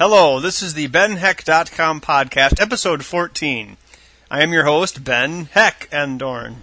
Hello, this is the BenHeck.com podcast, episode 14. I am your host, Ben Heck-Endorn.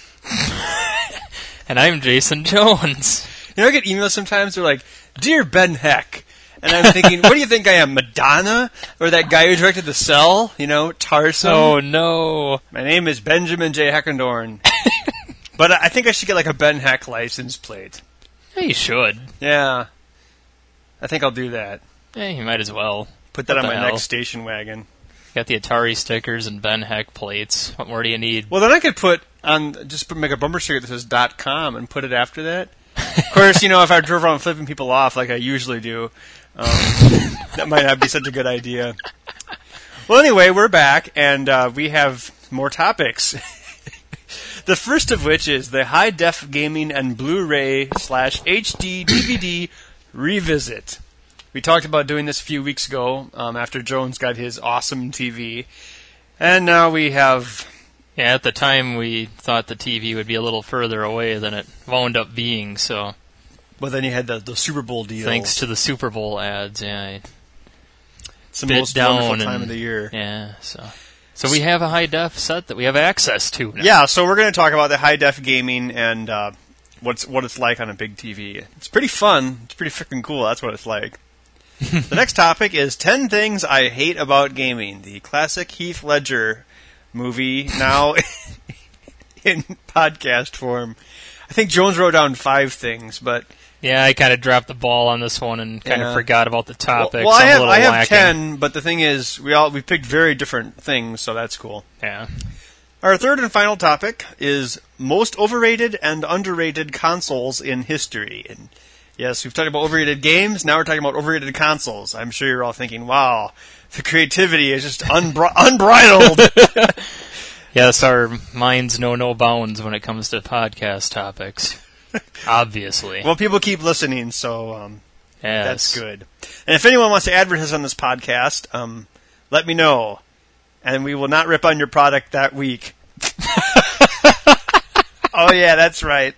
And I'm Jason Jones. You know, I get emails sometimes, they're like, Dear Ben Heck. And I'm thinking, what do you think I am, Madonna? Or that guy who directed The Cell? You know, Tarsem? Oh, no. My name is Benjamin J. Heck-Endorn. But I think I should get like a Ben Heck license plate. Yeah, you should. Yeah. I think I'll do that. Yeah, you might as well. Put that on my next station wagon. Got the Atari stickers and Ben Heck plates. What more do you need? Well, then I could make a bumper sticker that says .com and put it after that. Of course, you know, if I drove around flipping people off like I usually do, that might not be such a good idea. Well, anyway, we're back, and we have more topics. The first of which is the high-def gaming and Blu-ray / HD DVD revisit. We talked about doing this a few weeks ago after Jones got his awesome TV. And now we have... Yeah, at the time we thought the TV would be a little further away than it wound up being, so... Well, then you had the Super Bowl deal. Thanks to the Super Bowl ads, yeah. It's the most wonderful time of the year. Yeah, so we have a high-def set that we have access to now. Yeah, so we're going to talk about the high-def gaming and what it's like on a big TV. It's pretty fun. It's pretty freaking cool. That's what it's like. The next topic is 10 Things I Hate About Gaming, the classic Heath Ledger movie, now in podcast form. I think Jones wrote down 5 things, but... Yeah, I kind of dropped the ball on this one and kind of forgot about the topics. Well, I have 10, but the thing is, we picked very different things, so that's cool. Yeah. Our third and final topic is most overrated and underrated consoles in history. And yes, we've talked about overrated games, now we're talking about overrated consoles. I'm sure you're all thinking, wow, the creativity is just unbridled. Yes, our minds know no bounds when it comes to podcast topics. Obviously. Well, people keep listening, so yes. That's good. And if anyone wants to advertise on this podcast, let me know, and we will not rip on your product that week. Oh, yeah, that's right.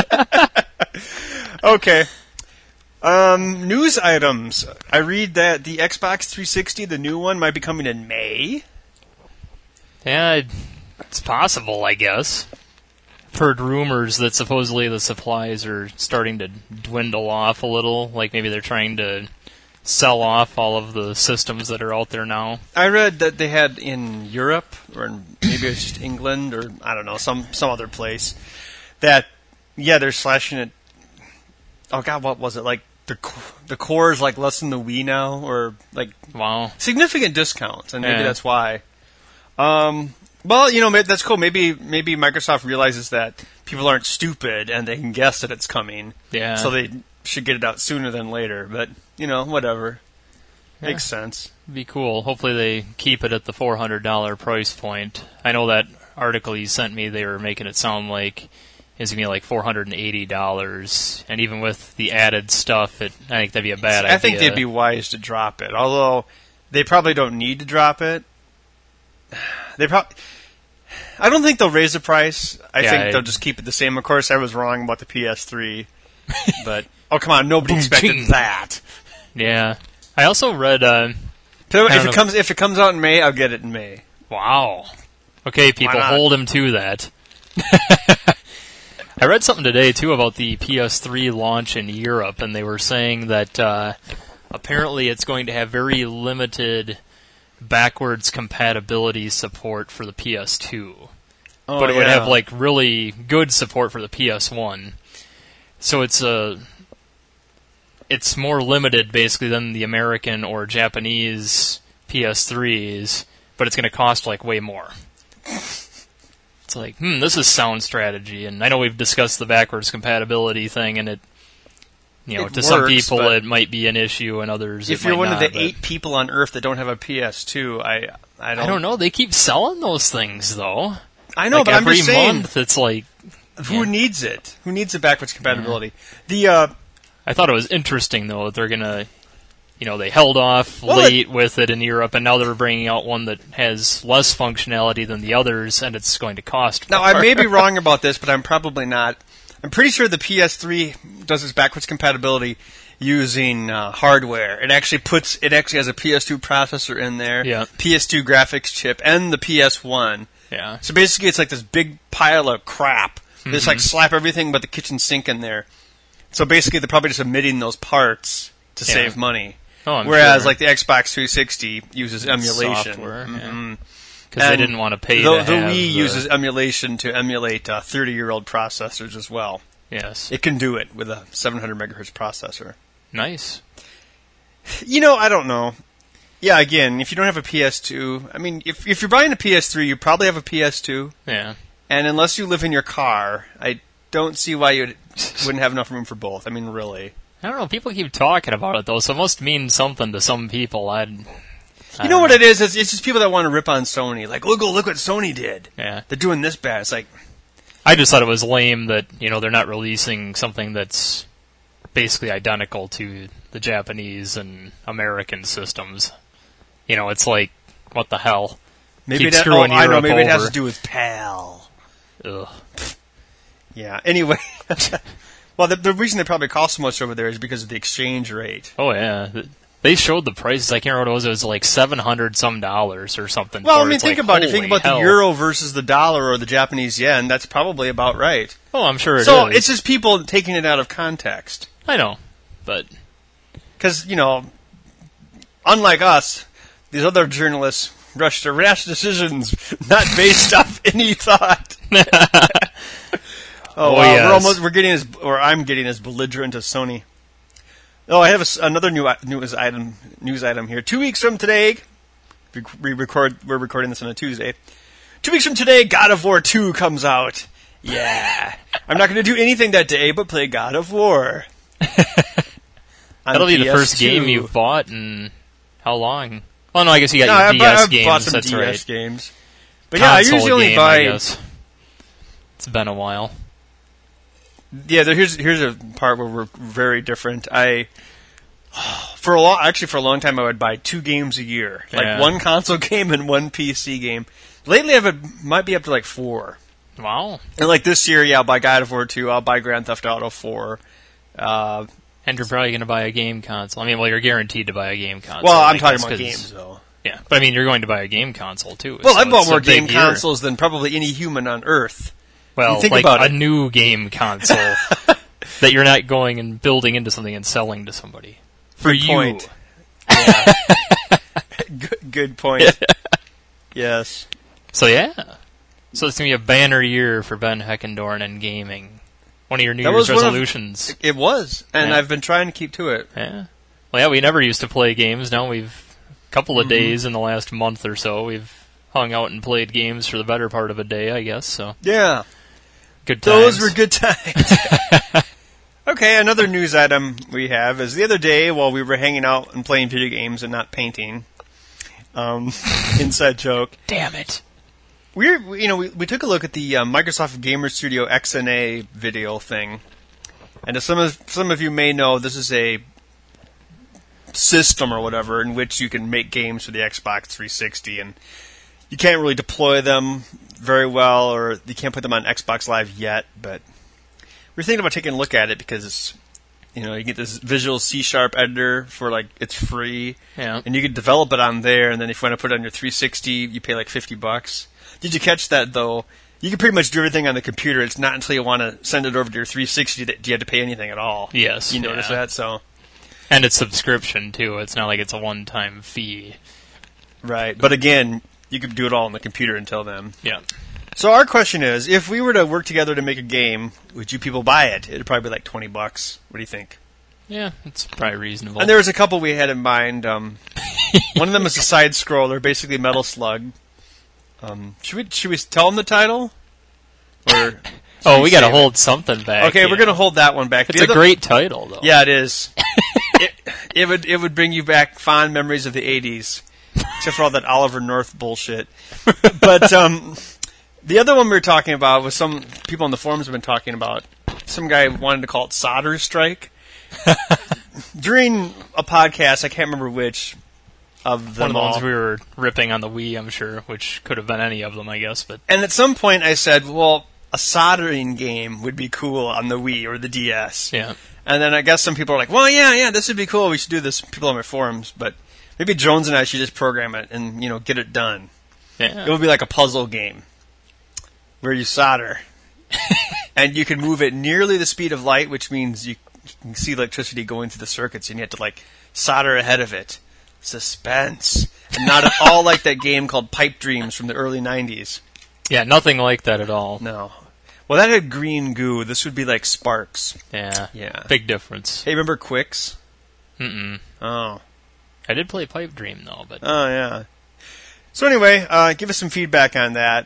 Okay. News items. I read that the Xbox 360, the new one, might be coming in May. Yeah, it's possible, I guess. I've heard rumors that supposedly the supplies are starting to dwindle off a little, like maybe they're trying to sell off all of the systems that are out there now. I read that they had in Europe, or maybe it was just England, or I don't know, some other place, that, yeah, they're slashing it. Oh, God, what was it? Like, the core is like less than the Wii now, or like significant discounts, and maybe that's why. Well, you know, that's cool. Maybe Microsoft realizes that people aren't stupid and they can guess that it's coming. Yeah. So they should get it out sooner than later. But, you know, whatever. Makes sense. Be cool. Hopefully they keep it at the $400 price point. I know that article you sent me, they were making it sound like it's going to be like $480. And even with the added stuff, I think that'd be a bad idea. I think they'd be wise to drop it. Although they probably don't need to drop it. I don't think they'll raise the price. I think they'll just keep it the same. Of course, I was wrong about the PS3, but oh come on, nobody expected that. Yeah, I also read. If it comes out in May, I'll get it in May. Wow. Okay, people, hold him to that. I read something today too about the PS3 launch in Europe, and they were saying that apparently it's going to have very limited backwards compatibility support for the PS2. But it would have like really good support for the PS1. So it's more limited basically than the American or Japanese PS3s, but it's going to cost like way more. It's like, this is sound strategy, and I know we've discussed the backwards compatibility thing, and it some people it might be an issue, and others if you're one of the 8 people on Earth that don't have a PS2, I don't know. They keep selling those things, though. I know, like but I'm just saying, every month it's like, who needs it? Who needs the backwards compatibility? Yeah. I thought it was interesting though that they're gonna, they held off late with it in Europe, and now they're bringing out one that has less functionality than the others, and it's going to cost more. Now, I may be wrong about this, but I'm probably not. I'm pretty sure the PS3 does its backwards compatibility using hardware. It actually has a PS2 processor in there, Yeah. PS2 graphics chip, and the PS1. Yeah. So basically, it's like this big pile of crap. They just like slap everything but the kitchen sink in there. So basically, they're probably just omitting those parts to save money. Oh, I'm Whereas sure. like the Xbox 360 uses emulation. Software, Mhm. because they And didn't want to pay The to have Wii uses emulation to emulate 30-year-old processors as well. Yes. It can do it with a 700 megahertz processor. Nice. I don't know. Yeah, again, if you don't have a PS2, I mean, if you're buying a PS3, you probably have a PS2. Yeah. And unless you live in your car, I don't see why you wouldn't have enough room for both. I mean, really. I don't know. People keep talking about it, though, so it must mean something to some people. You know what it is? It's just people that want to rip on Sony. Like, look what Sony did. Yeah. They're doing this bad. It's like, I just thought it was lame that, they're not releasing something that's basically identical to the Japanese and American systems. It's like, what the hell? maybe Keep that. screwing I know. Europe Maybe it has over. to do with PAL. Ugh. Yeah. Anyway, well, the reason they probably cost so much over there is because of the exchange rate. Oh, yeah. They showed the prices. I can't remember what it was. It was like $700 some or something. Well, for I mean, It's think like, about it. Think holy about hell. the euro versus the dollar or the Japanese yen. That's probably about right. Oh, I'm sure it is. So it's just people taking it out of context. I know, but Because, unlike us, these other journalists rush to rash decisions not based off any thought. Oh, wow. yes. I'm getting as belligerent as Sony. Oh, I have another news item here. 2 weeks from today, we're recording this on a Tuesday. 2 weeks from today, God of War 2 comes out. Yeah. I'm not going to do anything that day but play God of War. that'll be the first PS2. game you've bought in how long? Oh, no, I guess you got No, your DS I've games. bought some That's DS right. games. But yeah, I Console usually only game, buy. I guess. It's been a while. Yeah, here's a part where we're very different. For a long time, I would buy 2 games a year, like Yeah. one console game and one PC game. Lately, might be up to like 4. Wow. And like this year, yeah, I'll buy God of War 2. I'll buy Grand Theft Auto 4. And you're probably going to buy a game console. I mean, well, you're guaranteed to buy a game console. Well, I'm I talking guess, about 'cause- games, though. Yeah, but I mean, you're going to buy a game console, too. Well, so I bought it's a more big game year. consoles than probably any human on Earth. Well, You think like about a it. new game console that you're not going and building into something and selling to somebody. For Good you. point. Yeah. Good point. Yes. So, yeah. So it's going to be a banner year for Ben Heckendorn and gaming. One of your New That Year's was one of- resolutions. It was, and Yeah. I've been trying to keep to it. Yeah. Well, yeah, we never used to play games. Now we've a couple Mm-hmm. of days in the last month or so. We've hung out and played games for the better part of a day, I guess. So Yeah. good times. Those were good times. Okay, another news item we have is the other day while we were hanging out and playing video games and not painting. Inside joke. Damn it. We took a look at the Microsoft Gamer Studio XNA video thing, and as some of you may know, this is a system or whatever in which you can make games for the Xbox 360, and you can't really deploy them very well, or you can't put them on Xbox Live yet. But we're thinking about taking a look at it because you get this Visual C# editor for it's free, Yeah. and you can develop it on there, and then if you want to put it on your 360, you pay like $50. Did you catch that, though? You can pretty much do everything on the computer. It's not until you want to send it over to your 360 that you have to pay anything at all. Yes. You notice yeah. that? So, And it's subscription, too. It's not like it's a one-time fee. right. But again, you could do it all on the computer until then. Yeah. So our question is, if we were to work together to make a game, would you people buy it? It'd probably be like $20. What do you think? Yeah, it's probably reasonable. And there was a couple we had in mind. One of them is a side scroller, basically Metal Slug. Should we tell them the title? Or oh, we got to save it? hold something back. Okay, we're yeah. going to hold that one back. It's The a other- great title, though. Yeah, it is. it would bring you back fond memories of the 80s, except for all that Oliver North bullshit. But the other one we were talking about was some people on the forums have been talking about. Some guy wanted to call it Solder Strike. During a podcast, I can't remember which of them One of the all. ones we were ripping on the Wii, I'm sure, which could have been any of them, I guess. But And at some point I said, well, a soldering game would be cool on the Wii or the DS. Yeah. And then I guess some people are like, well, yeah, this would be cool. We should do this. People on my forums, but maybe Jones and I should just program it and get it done. Yeah. It would be like a puzzle game where you solder, and you can move at nearly the speed of light, which means you can see electricity going through the circuits, and you have to like solder ahead of it. Suspense, and not at all like that game called Pipe Dreams from the early '90s. Yeah, nothing like that at all. No. Well, that had green goo. This would be like Sparks. Yeah. Yeah. Big difference. Hey, remember Quicks? Mm-mm. Oh. I did play Pipe Dream, though, but... Oh, yeah. So anyway, give us some feedback on that.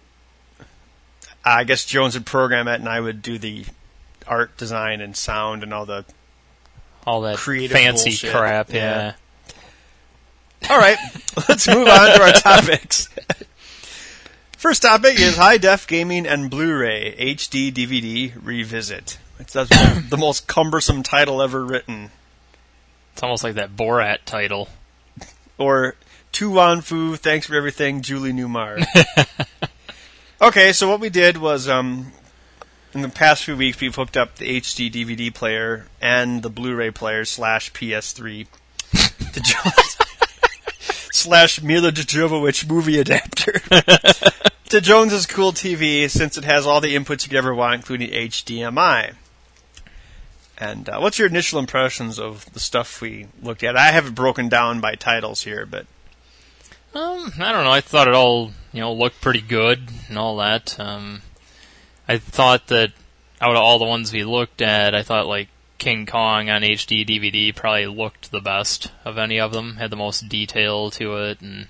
I guess Jones would program it, and I would do the art design and sound and all that creative fancy bullshit. crap, yeah. All right, let's move on to our topics. First topic is High Def Gaming and Blu-ray HD DVD Revisit. That's the most cumbersome title ever written. It's almost like that Borat title. Or Tu Wan Fu, Thanks for Everything, Julie Newmar. Okay, so what we did was, in the past few weeks, we've hooked up the HD DVD player and the Blu-ray player / PS3 to Jones / Mila Jovovich movie adapter to Jones's cool TV, since it has all the inputs you could ever want, including HDMI. And what's your initial impressions of the stuff we looked at? I have it broken down by titles here, but I don't know. I thought it all, looked pretty good and all that. I thought that out of all the ones we looked at, I thought like King Kong on HD DVD probably looked the best of any of them. Had the most detail to it, and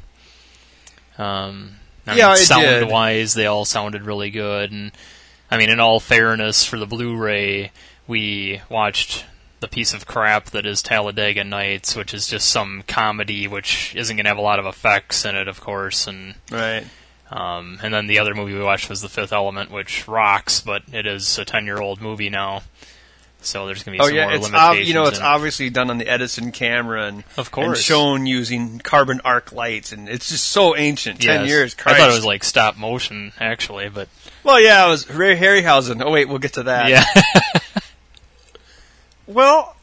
sound-wise, they all sounded really good. And I mean, in all fairness, for the Blu-ray, we watched the piece of crap that is Talladega Nights, which is just some comedy, which isn't going to have a lot of effects in it, of course. And right. And then the other movie we watched was The Fifth Element, which rocks, but it is a 10-year-old movie now. So there's going to be some more limitations. It's obviously done on the Edison camera, and of course, and shown using carbon arc lights, and it's just so ancient. 10 years, Christ. I thought it was like stop motion, actually, but well, yeah, it was Ray Harryhausen. Oh wait, we'll get to that. Yeah. Well,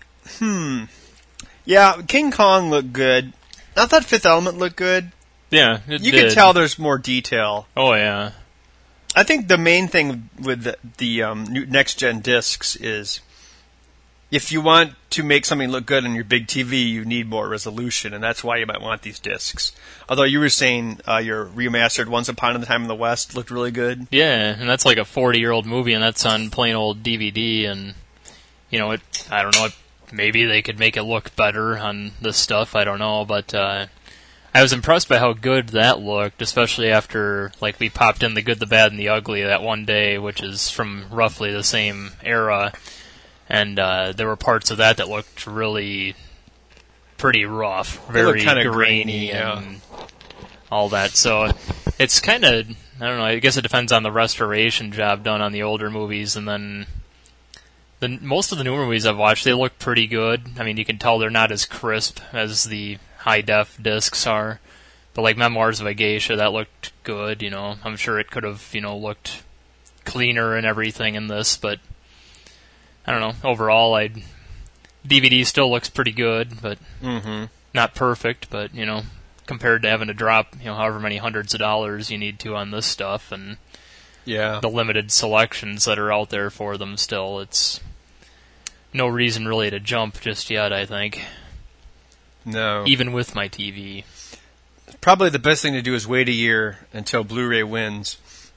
yeah, King Kong looked good. I thought Fifth Element looked good. Yeah, you can tell there's more detail. Oh yeah. I think the main thing with the next gen discs is, if you want to make something look good on your big TV, you need more resolution, and that's why you might want these discs. Although you were saying your remastered Once Upon a Time in the West looked really good. Yeah, and that's like a 40-year-old movie, and that's on plain old DVD, and, I don't know, maybe they could make it look better on this stuff, I don't know, but I was impressed by how good that looked, especially after, like, we popped in The Good, the Bad, and the Ugly that one day, which is from roughly the same era. And there were parts of that looked really pretty rough, very grainy and all that. So it's kind of, I don't know, I guess it depends on the restoration job done on the older movies. And then most of the newer movies I've watched, they look pretty good. I mean, you can tell they're not as crisp as the high-def discs are. But like Memoirs of a Geisha, that looked good, I'm sure it could have, looked cleaner and everything in this, but I don't know. Overall, DVD still looks pretty good, but not perfect. But compared to having to drop however many hundreds of dollars you need to on this stuff, and the limited selections that are out there for them, still, it's no reason really to jump just yet. I think. No. Even with my TV. Probably the best thing to do is wait a year until Blu-ray wins.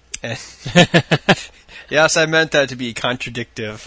Yes, I meant that to be contradictive.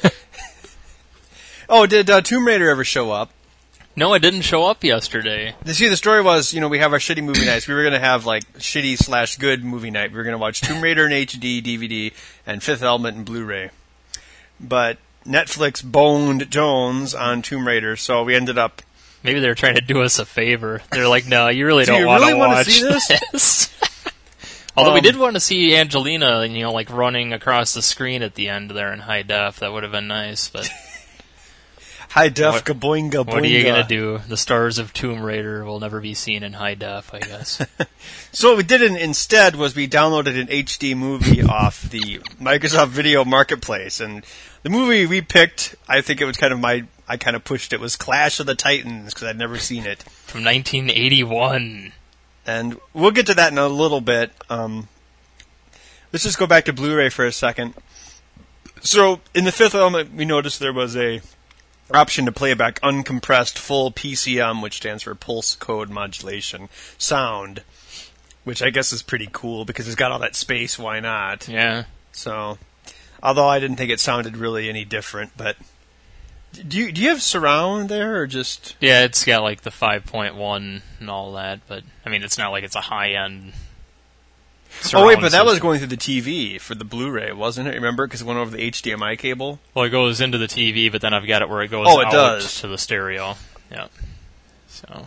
Oh, did Tomb Raider ever show up? No, it didn't show up yesterday. See, the story was, we have our shitty movie nights. We were going to have, like, shitty / good movie night. We were going to watch Tomb Raider in HD, DVD, and Fifth Element in Blu-ray. But Netflix boned Jones on Tomb Raider, so we ended up... Maybe they were trying to do us a favor. They're like, no, you really don't want to watch see this. Although we did want to see Angelina, like running across the screen at the end there in high def. That would have been nice, but... High def, gaboinga, boinga. What are you going to do? The stars of Tomb Raider will never be seen in high def, I guess. So what we did instead was we downloaded an HD movie off the Microsoft Video Marketplace, and the movie we picked, I think it was I kind of pushed it, was Clash of the Titans, because I'd never seen it. From 1981. And we'll get to that in a little bit. Let's just go back to Blu-ray for a second. So, in the Fifth Element, we noticed there was a option to play back uncompressed full PCM, which stands for Pulse Code Modulation, sound, which I guess is pretty cool because it's got all that space, why not? Yeah. So, although I didn't think it sounded really any different, but... Do you have surround there, or just... Yeah, it's got like the 5.1 and all that, but, I mean, it's not like it's a high-end surround Oh, wait, but that was system. going through the TV for the Blu-ray, wasn't it? Remember? Because it went over the HDMI cable? Well, it goes into the TV, but then I've got it where it goes Oh, it out does. to the stereo. Yeah. So.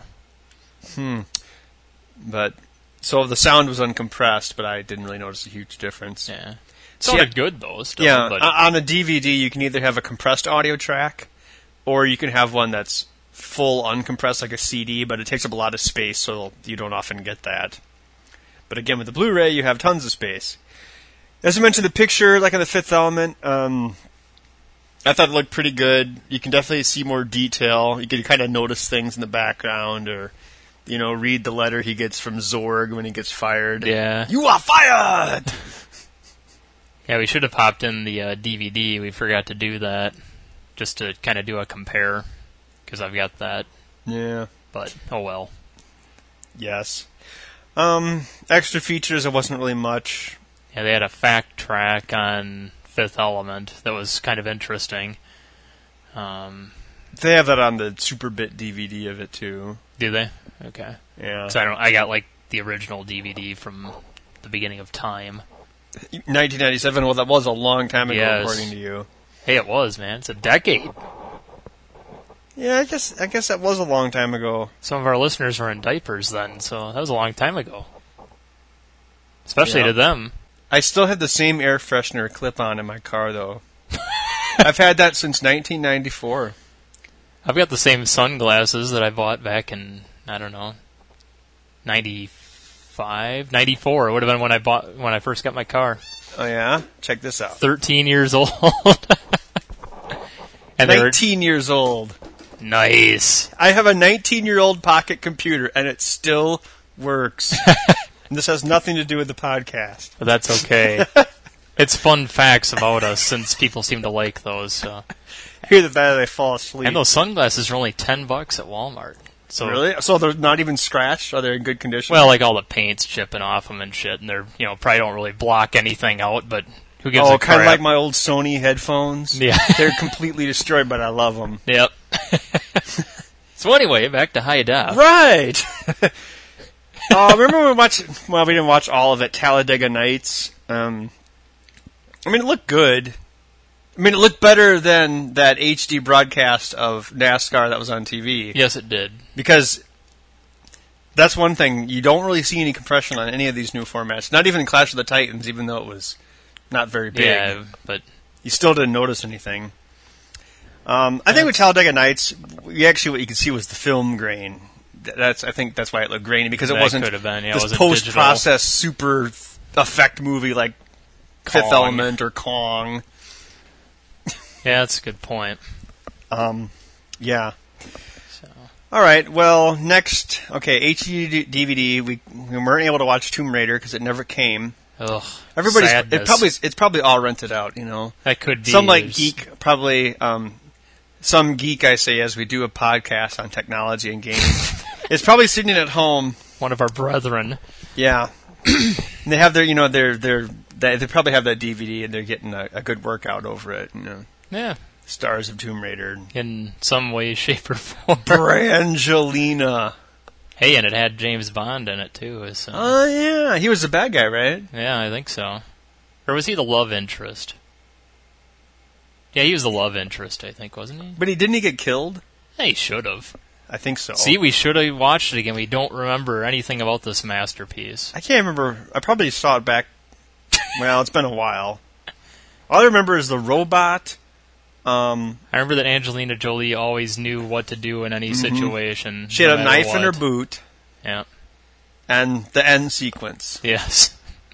But, so the sound was uncompressed, but I didn't really notice a huge difference. Yeah. It sounded good, though, still. Yeah, But on a DVD, you can either have a compressed audio track, or you can have one that's full uncompressed, like a CD, but it takes up a lot of space, so you don't often get that. But again, with the Blu-ray, you have tons of space. As I mentioned, the picture, like on the Fifth Element, I thought it looked pretty good. You can definitely see more detail. You can kind of notice things in the background, or, read the letter he gets from Zorg when he gets fired. Yeah. You are fired! Yeah, we should have popped in the DVD. We forgot to do that, just to kind of do a compare, because I've got that. Yeah. But, oh well. Yes. Extra features, it wasn't really much. Yeah, they had a fact track on Fifth Element that was kind of interesting. They have that on the Superbit DVD of it, too. Do they? Okay. Yeah. So I got like the original DVD from the beginning of time. 1997, well, that was a long time ago, Yes. according to you. Hey, it was, man. It's a decade. Yeah, I guess that was a long time ago. Some of our listeners were in diapers then, so that was a long time ago. Especially Yeah. to them. I still have the same air freshener clip-on in my car, though. I've had that since 1994. I've got the same sunglasses that I bought back in, I don't know, 95, 94. It would have been when I first got my car. Oh, yeah? Check this out. 13 years old. And they were 19 years old. nice. I have a 19-year-old pocket computer, and it still works. And this has nothing to do with the podcast. But that's okay. It's fun facts about us, since people seem to like those. So. Either that or they fall asleep. And those sunglasses are only $10 at Walmart. So Really? So they're not even scratched? Are they in good condition? Well, like all the paint's chipping off them and shit, and they're probably don't really block anything out, but who gives a crap? kind of like my old Sony headphones. Yeah. They're completely destroyed, but I love them. Yep. So anyway, back to high def. Right. Remember when we watched? Well, we didn't watch all of it. Talladega Nights. It looked good. It looked better than that HD broadcast of NASCAR that was on TV. Yes, it did. Because that's one thing. You don't really see any compression on any of these new formats. Not even Clash of the Titans, even though it was not very big. Yeah, but You still didn't notice anything. I think with Talladega Nights, what you could see was the film grain. I think that's why it looked grainy, because it that wasn't could have been. Yeah, it this wasn't post-process super effect movie like Fifth Kong. Element or Kong. digital. Yeah, that's a good point. Yeah. So All right. Well, next, HD DVD. We weren't able to watch Tomb Raider because it never came. ugh, It's probably all rented out. that could be Some There's- geek probably. Some geek, I say, as we do a podcast on technology and gaming, is probably sitting at home. one of our brethren. Yeah, and they have their, they probably have that DVD, and they're getting a good workout over it. Yeah, Stars of Tomb Raider, in some way, shape, or form. Brangelina. Hey, and it had James Bond in it too. So. Oh yeah, he was the bad guy, right? Yeah, I think so. Or was he the love interest? Yeah, he was the love interest, I think, wasn't he? But didn't he get killed? Yeah, he should have. I think so. See, we should have watched it again. We don't remember anything about this masterpiece. I can't remember. I probably saw it back. Well, it's been a while. All I remember is the robot. I remember that Angelina Jolie always knew what to do in any situation. She had no a matter knife in her what. boot. Yeah. And the end sequence. Yes.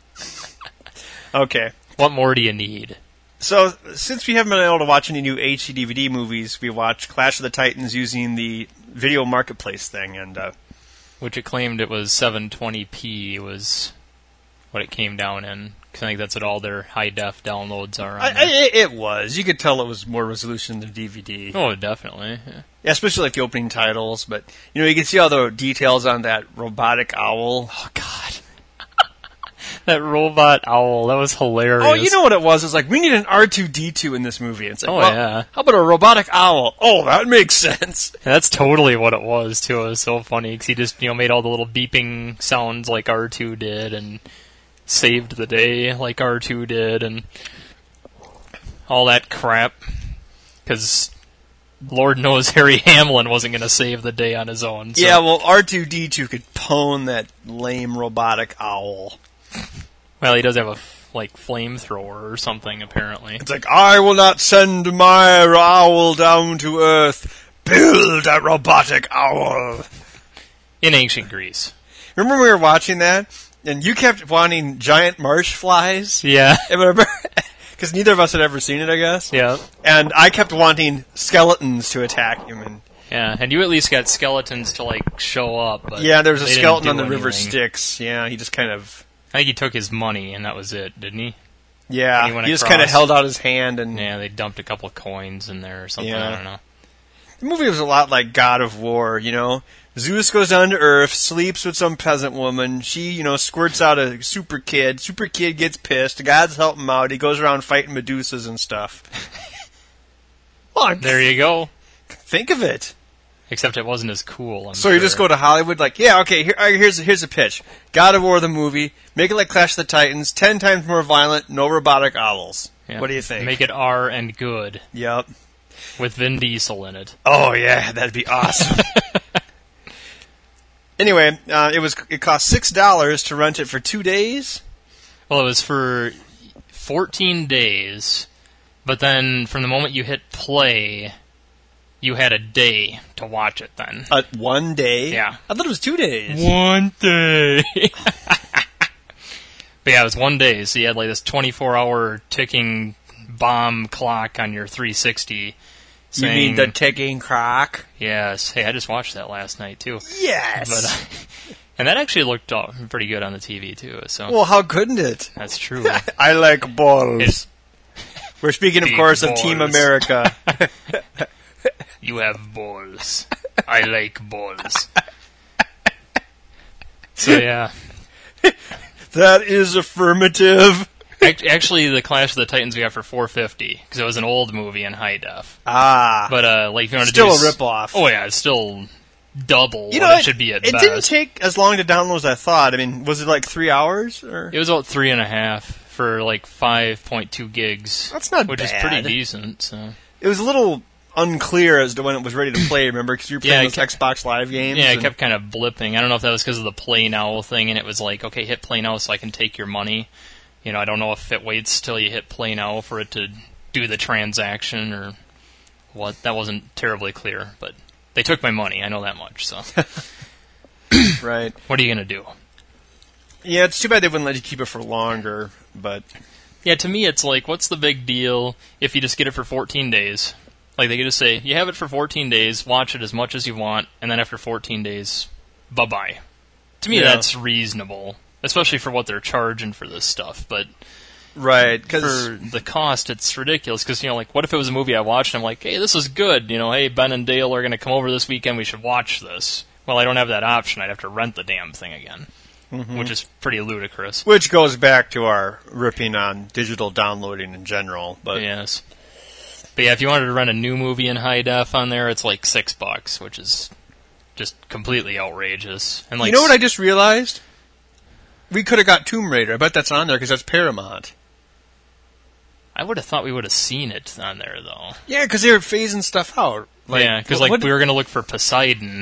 Okay. What more do you need? So, since we haven't been able to watch any new HD DVD movies, we watched Clash of the Titans using the video marketplace thing, and Which it claimed it was 720p was what it came down in. 'Cause I think that's what all their high-def downloads are on there. it was. You could tell it was more resolution than DVD. Oh, definitely. Yeah. Yeah, especially like the opening titles, but you can see all the details on that robotic owl. Oh, God. That robot owl, that was hilarious. Oh, you know what it was? It's like, we need an R2-D2 in this movie. It's like, Oh, well, yeah. how about a robotic owl? Oh, that makes sense. That's totally what it was, too. It was so funny, because he just, made all the little beeping sounds like R2 did, and saved the day like R2 did, and all that crap. Because Lord knows Harry Hamlin wasn't going to save the day on his own. So. Yeah, well, R2-D2 could pwn that lame robotic owl. Well, he does have a flamethrower or something, apparently. It's like, I will not send my owl down to Earth. Build a robotic owl. In ancient Greece. Remember we were watching that, and you kept wanting giant marsh flies? Yeah. Because neither of us had ever seen it, I guess. Yeah. And I kept wanting skeletons to attack him. And Yeah, and you at least got skeletons to, show up. But yeah, there was a they skeleton didn't on the do river anything. Styx. Yeah, he just kind of... I think he took his money, and that was it, didn't he? Yeah, he went he just across. kind of held out his hand and... Yeah, they dumped a couple of coins in there or something, Yeah. I don't know. The movie was a lot like God of War, Zeus goes down to Earth, sleeps with some peasant woman. She, squirts out a super kid. Super kid gets pissed. The gods help him out. He goes around fighting Medusas and stuff. Well, There you go. think of it. Except it wasn't as cool, I'm So sure. you just go to Hollywood, here's a pitch. God of War the movie, make it like Clash of the Titans, 10 times more violent, no robotic owls. Yeah. What do you think? Make it R and good, Yep. with Vin Diesel in it. Oh yeah, that'd be awesome. Anyway, it cost $6 to rent it for 2 days. Well, it was for 14 days, but then from the moment you hit play, you had a day to watch it then. 1 day? Yeah. I thought it was 2 days. 1 day. But yeah, it was 1 day, so you had this 24-hour ticking bomb clock on your 360. You mean the ticking clock? Yes. Hey, I just watched that last night, too. Yes! But, and that actually looked pretty good on the TV, too. So Well, how couldn't it? that's true. I like balls. It's- We're speaking, of Big course, of balls. Team America. You have balls. I like balls. So, yeah. That is affirmative. Actually, the Clash of the Titans we got for $4.50 because it was an old movie in high def. Ah. But if you want to Still do a ripoff. Oh yeah, it's still double what what? it should be at It best. didn't take as long to download as I thought. I mean, was it like 3 hours? Or? It was about 3.5 for 5.2 gigs. That's not which bad. is pretty decent. So. It was a little unclear as to when it was ready to play, remember? Because you were playing Yeah, those Xbox Live games. Yeah, it and- kept kind of blipping. I don't know if that was because of the Play Now thing, and it was like, okay, hit Play Now so I can take your money. I don't know if it waits till you hit Play Now for it to do the transaction or what. That wasn't terribly clear, but they took my money. I know that much. So, Right. what are you gonna do? Yeah, it's too bad they wouldn't let you keep it for longer, but... Yeah, to me, it's like, what's the big deal if you just get it for 14 days? Like, they could just say, you have it for 14 days, watch it as much as you want, and then after 14 days, bye-bye. To me, Yeah. that's reasonable, especially for what they're charging for this stuff, but Right, because... for the cost, it's ridiculous, because, what if it was a movie I watched, and I'm like, hey, this is good, hey, Ben and Dale are going to come over this weekend, we should watch this. Well, I don't have that option, I'd have to rent the damn thing again, which is pretty ludicrous. Which goes back to our ripping on digital downloading in general, but... Yes. But yeah, if you wanted to rent a new movie in high def on there, it's like $6, which is just completely outrageous. And You know what I just realized? We could have got Tomb Raider. I bet that's on there because that's Paramount. I would have thought we would have seen it on there, though. Yeah, because they were phasing stuff out. Yeah, because what- we were going to look for Poseidon,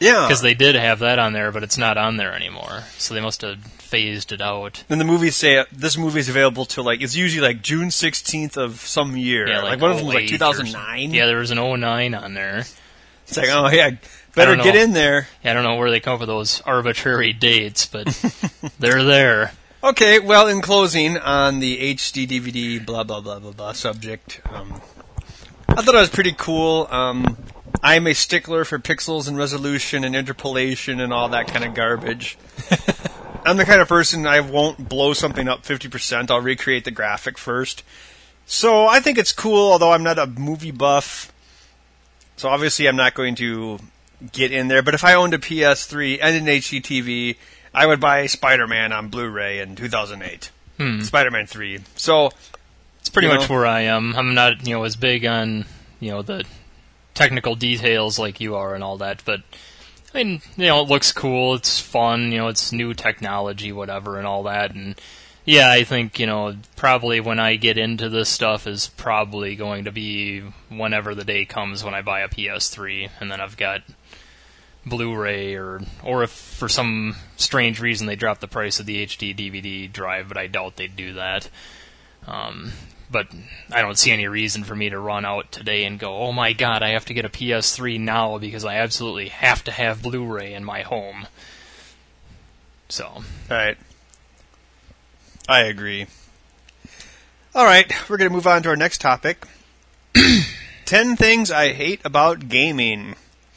Yeah. Because they did have that on there, but it's not on there anymore. So they must have phased it out. And the movies say this movie is available till it's usually like June 16th of some year. Yeah, like one of them was like 08 or 2009. Yeah, there was an 09 on there. It's like, oh yeah, better get in there. Yeah, I don't know where they come up with those arbitrary dates, but they're there. Okay, well, in closing on the HD DVD blah blah blah blah blah subject, I thought it was pretty cool. I'm a stickler for pixels and resolution and interpolation and all that kind of garbage. I'm the kind of person, I won't blow something up 50%. I'll recreate the graphic first. So I think it's cool, although I'm not a movie buff. So obviously I'm not going to get in there. But if I owned a PS3 and an HD TV, I would buy Spider-Man on Blu-ray in 2008. Spider-Man 3. So it's pretty much where I am. I'm not, as big on, the technical details like you are and all that, but I mean, it looks cool, it's fun, it's new technology, whatever, and all that, and yeah, I think, probably when I get into this stuff is probably going to be whenever the day comes when I buy a PS3, and then I've got Blu-ray, or if for some strange reason they drop the price of the HD DVD drive, but I doubt they'd do that. But I don't see any reason for me to run out today and go, oh my god, I have to get a PS3 now because I absolutely have to have Blu-ray in my home. So. Alright. I agree. Alright, we're going to move on to our next topic. 10 things I hate about gaming.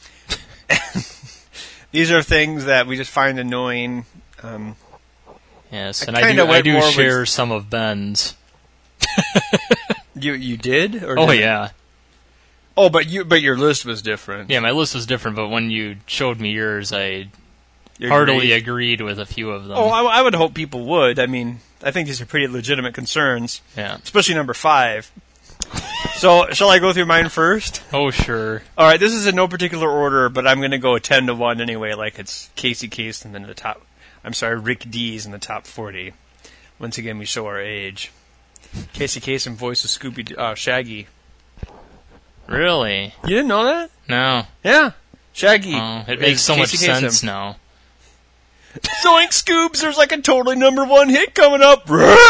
These are things that we just find annoying. Yes, and I do share some of Ben's. You did? Or oh did yeah. Oh, but your list was different. Yeah, my list was different, but when you showed me yours, I heartily agreed with a few of them. Oh, I would hope people would. I mean, I think these are pretty legitimate concerns. Yeah. Especially number 5. So, shall I go through mine first? Oh, sure. All right, this is in no particular order, but I'm going to go 10 to 1 anyway, like it's Casey Kasem in the top. I'm sorry, Rick Dees in the top 40. Once again, we show our age. Casey Kasem voices Shaggy. Really? You didn't know that? No. Yeah. Shaggy. Oh, it makes so much sense now. Zoink Scoobs, there's like a totally number 1 hit coming up.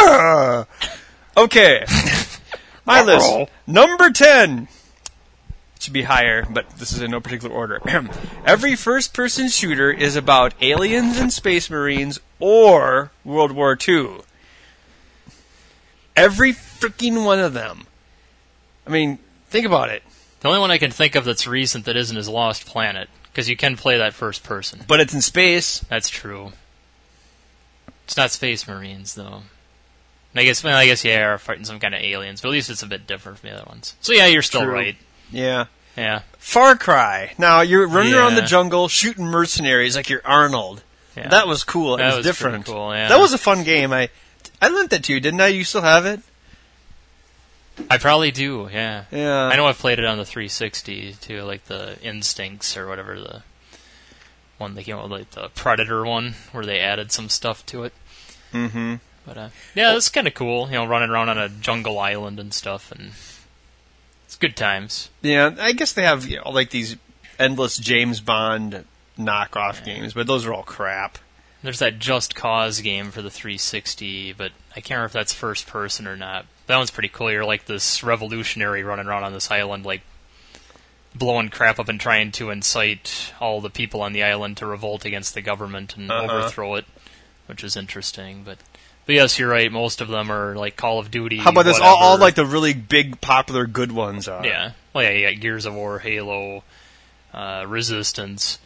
Okay. My list. Number 10. It should be higher, but this is in no particular order. Every first-person shooter is about aliens and space marines or World War II. Every freaking one of them. I mean, think about it. The only one I can think of that's recent that isn't is Lost Planet, because you can play that first person. But it's in space. That's true. It's not Space Marines, though. I guess yeah, are fighting some kind of aliens, but at least it's a bit different from the other ones. So yeah, you're still right. Yeah. Yeah. Far Cry. Now, you're running around the jungle shooting mercenaries like you're Arnold. Yeah. That was cool. It was different. Cool, yeah. That was a fun game. I lent that to you, didn't I? You still have it? I probably do, yeah. Yeah. I know I've played it on the 360, too, like the Instincts or whatever, the one they came out with, like the Predator one, where they added some stuff to it. Mm-hmm. But, yeah, it's kind of cool, running around on a jungle island and stuff, and it's good times. Yeah, I guess they have, like these endless James Bond knockoff games, but those are all crap. There's that Just Cause game for the 360, but I can't remember if that's first person or not. That one's pretty cool. You're like this revolutionary running around on this island, like blowing crap up and trying to incite all the people on the island to revolt against the government and overthrow it, which is interesting. But yes, you're right. Most of them are like Call of Duty. How about this? All like the really big, popular, good ones are. Yeah. Well, yeah, you got Gears of War, Halo, Resistance.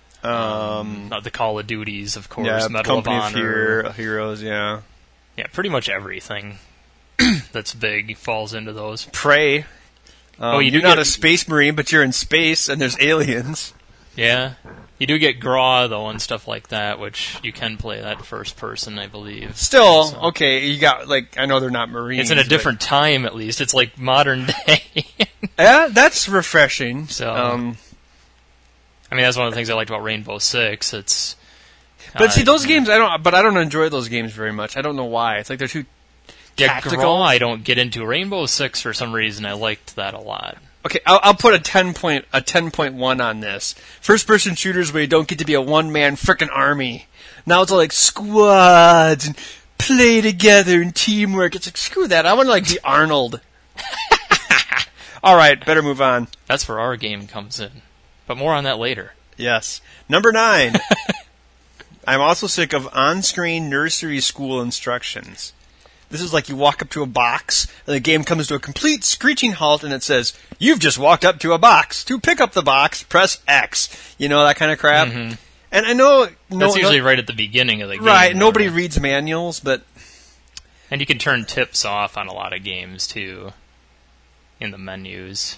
The Call of Duties, of course, yeah, Medal of Honor. Heroes, yeah. Yeah, pretty much everything that's big falls into those. Prey. You're not a space marine, but you're in space, and there's aliens. Yeah. You do get Graw, though, and stuff like that, which you can play that first person, I believe. Still, okay, you got, I know they're not marines. It's in a different time, at least. It's like modern day. Yeah, that's refreshing. So, I mean, that's one of the things I liked about Rainbow Six. It's, but see, those games I don't enjoy those games very much. I don't know why. It's like they're too tactical. Graw I don't get into. Rainbow Six, for some reason, I liked that a lot. Okay, I'll put a 10.1 on this. First person shooters where you don't get to be a one man frickin' army. Now it's all like squads and play together and teamwork. It's like, screw that. I want to like be Arnold. All right, better move on. That's where our game comes in. But more on that later. Yes. Number 9. I'm also sick of on-screen nursery school instructions. This is like you walk up to a box, and the game comes to a complete screeching halt, and it says, "You've just walked up to a box. To pick up the box, press X." You know, that kind of crap. Mm-hmm. And I know... That's usually right at the beginning of the game. Right, nobody reads manuals, but... And you can turn tips off on a lot of games, too, in the menus.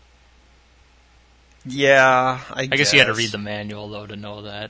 Yeah, I guess you had to read the manual, though, to know that.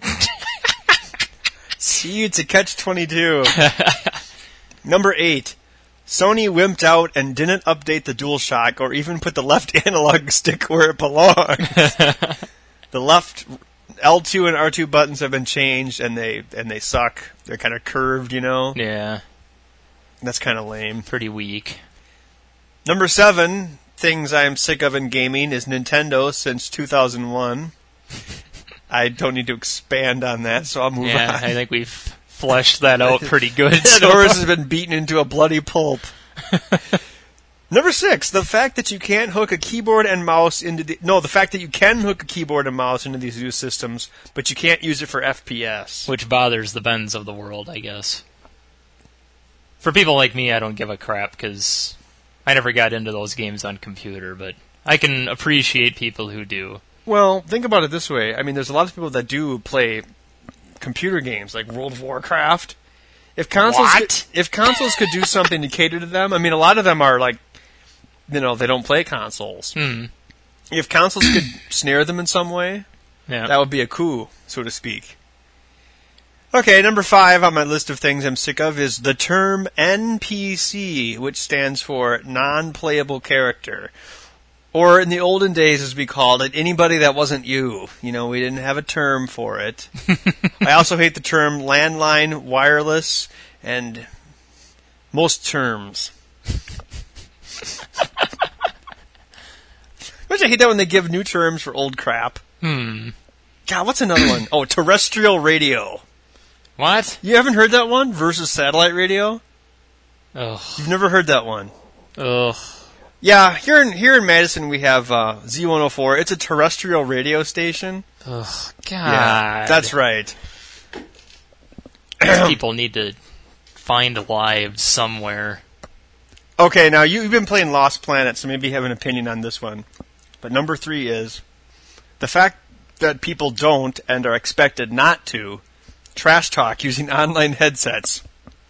See, it's a catch-22. Number 8. Sony wimped out and didn't update the DualShock or even put the left analog stick where it belongs. The left L2 and R2 buttons have been changed, and they suck. They're kind of curved, you know? Yeah. That's kind of lame. Pretty weak. Number 7, things I am sick of in gaming, is Nintendo since 2001. I don't need to expand on that, so I'll move on. Yeah, I think we've fleshed that out pretty good. That horse has been beaten into a bloody pulp. Number 6, the fact that you can't hook a keyboard and mouse into the fact that you can hook a keyboard and mouse into these new systems, but you can't use it for FPS. Which bothers the Bens of the world, I guess. For people like me, I don't give a crap, because I never got into those games on computer, but I can appreciate people who do. Well, think about it this way. I mean, there's a lot of people that do play computer games, like World of Warcraft. If consoles could do something to cater to them, I mean, a lot of them are like, you know, they don't play consoles. If consoles could snare them in some way, that would be a coup, so to speak. Okay, number 5 on my list of things I'm sick of is the term NPC, which stands for non-playable character. Or in the olden days, as we called it, anybody that wasn't you. You know, we didn't have a term for it. I also hate the term landline, wireless, and most terms. Don't you hate that when they give new terms for old crap? God, what's another one? Oh, terrestrial radio. What? You haven't heard that one? Versus satellite radio? Ugh. You've never heard that one? Ugh. Yeah, here in Madison we have Z104. It's a terrestrial radio station. Ugh, God. Yeah, that's right. People need to find lives somewhere. Okay, now you've been playing Lost Planet, so maybe you have an opinion on this one. But number 3 is the fact that people don't and are expected not to trash talk using online headsets.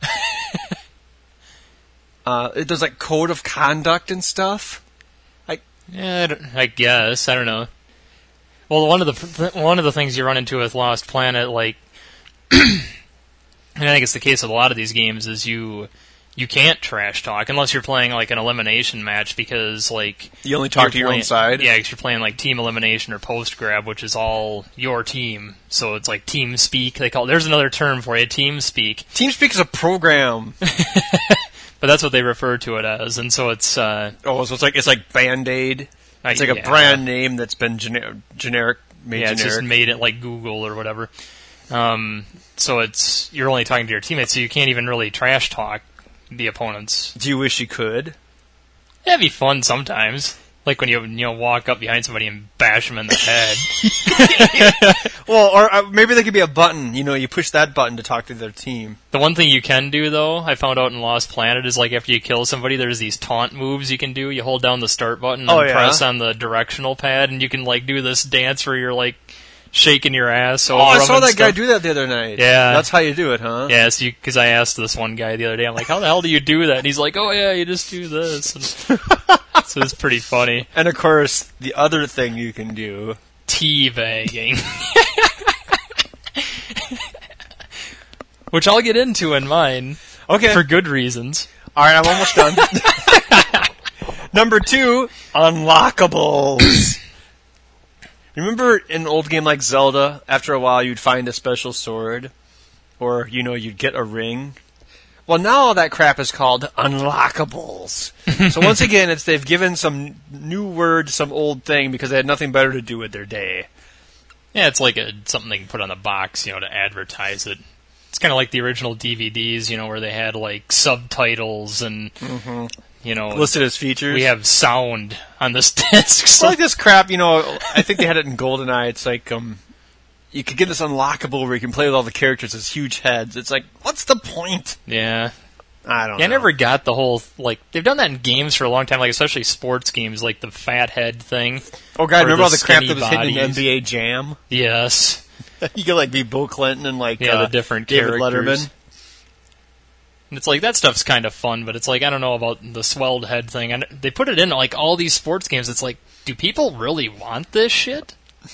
There's like code of conduct and stuff. Yeah, I guess. I don't know. Well, one of the things you run into with Lost Planet, like, and I think it's the case with a lot of these games, is you can't trash talk unless you're playing like an elimination match, because like you only talk to your own side. Yeah, because you're playing like team elimination or post grab, which is all your team. So it's like team speak. They call it. There's another term for it, team speak. Team speak is a program. But that's what they refer to it as, and so it's... so it's like Band-Aid? It's like a brand name that's been generic, made generic. It's just made it like Google or whatever. So you're only talking to your teammates, so you can't even really trash talk the opponents. Do you wish you could? It'd be fun sometimes. Like when you walk up behind somebody and bash them in the head. Well, or maybe there could be a button. You know, you push that button to talk to their team. The one thing you can do, though, I found out in Lost Planet, is like after you kill somebody, there's these taunt moves you can do. You hold down the start button and press on the directional pad, and you can like do this dance where you're like shaking your ass over them. I saw that stuff. guy do that the other night. Yeah. That's how you do it, huh? Yes, because I asked this one guy the other day, I'm like, how the hell do you do that? And he's like, oh yeah, you just do this. And so it's pretty funny. And of course, the other thing you can do... teabagging. Which I'll get into in mine. Okay. For good reasons. Alright, I'm almost done. Number 2, unlockables. Remember in an old game like Zelda, after a while you'd find a special sword? Or, you'd get a ring? Well, now all that crap is called unlockables. So once again, they've given some new word to some old thing because they had nothing better to do with their day. Yeah, it's like something they can put on the box, to advertise it. It's kind of like the original DVDs, where they had like subtitles and listed as features. We have sound on this disc. It's like this crap, I think they had it in GoldenEye. It's like you could get this unlockable where you can play with all the characters as huge heads. It's like, what's the point? Yeah. I don't know. I never got the whole, they've done that in games for a long time, especially sports games, like the fat head thing. Oh, God, remember all the crap skinny that was hidden in bodies. NBA Jam? Yes. You could, be Bill Clinton and, the different David characters. Letterman. And it's like, that stuff's kind of fun, but it's like, I don't know about the swelled head thing. And they put it in, all these sports games. It's like, do people really want this shit?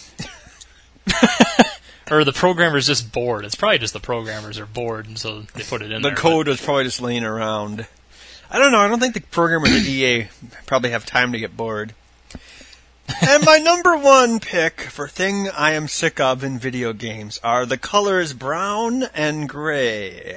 Or are the programmers just bored? It's probably just the programmers are bored, and so they put it in The there. code was probably just laying around. I don't know. I don't think the programmers at EA probably have time to get bored. And my number one pick for thing I am sick of in video games are the colors brown and gray.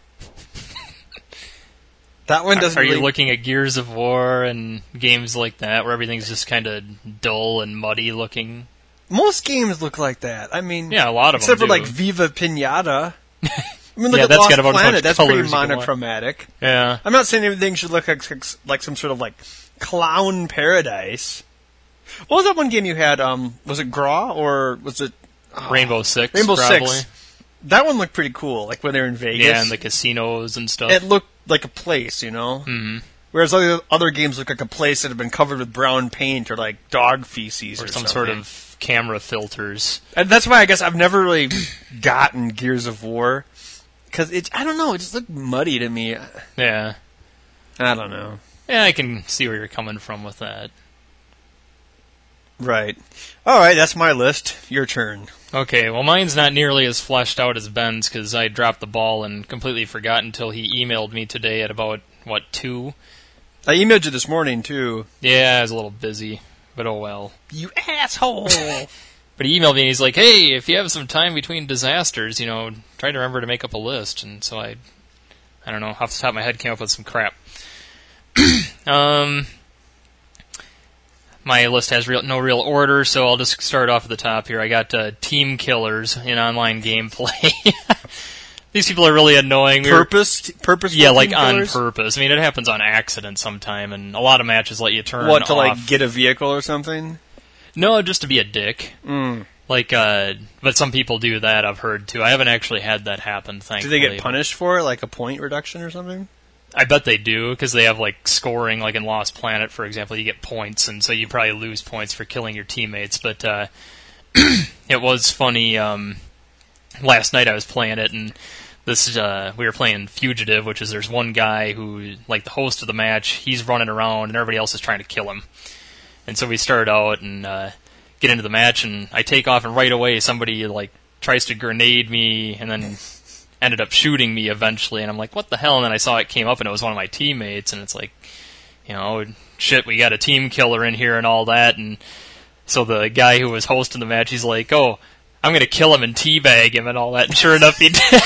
That one doesn't. Are you looking at Gears of War and games like that, where everything's just kind of dull and muddy looking? Most games look like that. I mean, yeah, a lot of except them for do. Viva Pinata. I mean, look Yeah, at that's Lost got about as Planet. much That's colors pretty you can want. monochromatic. Yeah. I'm not saying everything should look like some sort of clown paradise. What was that one game you had? Was it Graw or was it Rainbow Six? Rainbow probably. Six. That one looked pretty cool. Like when they were in Vegas. Yeah, and the casinos and stuff. It looked like a place, Mm-hmm. Whereas other games look like a place that had been covered with brown paint or like dog feces or some something. sort of camera filters. And that's why I guess I've never really gotten Gears of War. Because I don't know, it just looked muddy to me. Yeah. I don't know. Yeah, I can see where you're coming from with that. Right. All right, that's my list. Your turn. Okay, well, mine's not nearly as fleshed out as Ben's because I dropped the ball and completely forgot until he emailed me today at about, 2? I emailed you this morning, too. Yeah, I was a little busy, but oh well. You asshole! But he emailed me and he's like, hey, if you have some time between disasters, try to remember to make up a list. And so I don't know, off the top of my head came up with some crap. My list has no real order, so I'll just start off at the top here. I got team killers in online gameplay. These people are really annoying. Purposeful yeah, team on killers? purpose. I mean, it happens on accident sometime, and a lot of matches let you turn What, to off. get a vehicle or something? No, just to be a dick. Mm. But some people do that, I've heard, too. I haven't actually had that happen, Do thankfully. they get punished for it, like a point reduction or something? I bet they do, because they have, scoring, like in Lost Planet, for example, you get points, and so you probably lose points for killing your teammates, but it was funny, last night I was playing it, and we were playing Fugitive, which is there's one guy who, the host of the match, he's running around, and everybody else is trying to kill him. And so we start out and get into the match, and I take off, and right away somebody, tries to grenade me, and then ended up shooting me eventually, and I'm like, what the hell? And then I saw it came up, and it was one of my teammates, and it's like, shit, we got a team killer in here and all that, and so the guy who was hosting the match, he's like, oh, I'm going to kill him and teabag him and all that, and sure enough, he did.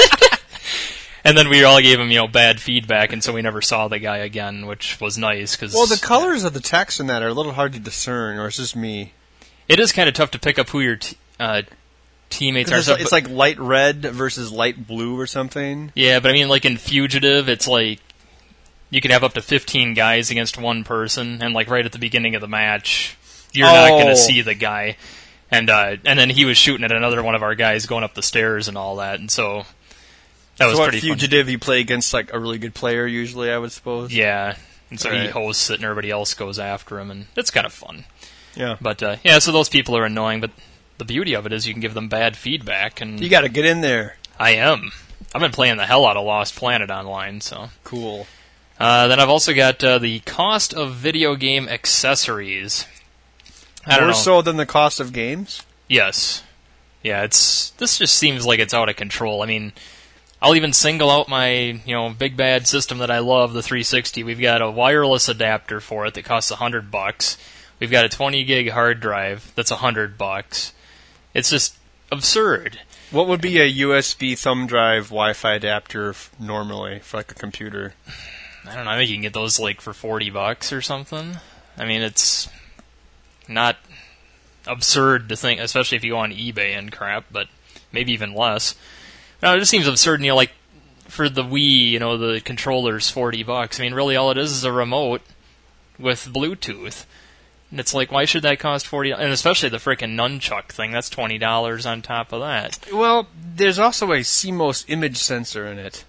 And then we all gave him, bad feedback, and so we never saw the guy again, which was nice. Well, the colors of the text in that are a little hard to discern, or it's just me. It is kind of tough to pick up who your teammates are. It's like light red versus light blue or something. Yeah, but I mean, in Fugitive, it's you can have up to 15 guys against one person, and right at the beginning of the match, you're not going to see the guy. And then he was shooting at another one of our guys going up the stairs and all that, and so that was pretty Fugitive, you play against a really good player usually, I would suppose. Yeah, and so he Right. hosts it and everybody else goes after him, and it's kind of fun. Yeah. But so those people are annoying, but the beauty of it is you can give them bad feedback, and You got to get in there. I am. I've been playing the hell out of Lost Planet online, so. Cool. Then I've also got the cost of video game accessories. I don't More know. so than the cost of games? Yes. Yeah, this just seems like it's out of control. I mean, I'll even single out my, big bad system that I love, the 360. We've got a wireless adapter for it that costs $100. We've got a 20 gig hard drive that's $100. It's just absurd. What would be a USB thumb drive Wi-Fi adapter normally for like a computer? I don't know. I think you can get those like for $40 or something. I mean, it's not absurd to think, especially if you go on eBay and crap, but maybe even less. No, it just seems absurd, like for the Wii, the controller's $40. I mean, really all it is a remote with Bluetooth. And it's like, why should that cost $40? And especially the frickin' nunchuck thing, that's $20 on top of that. Well, there's also a CMOS image sensor in it.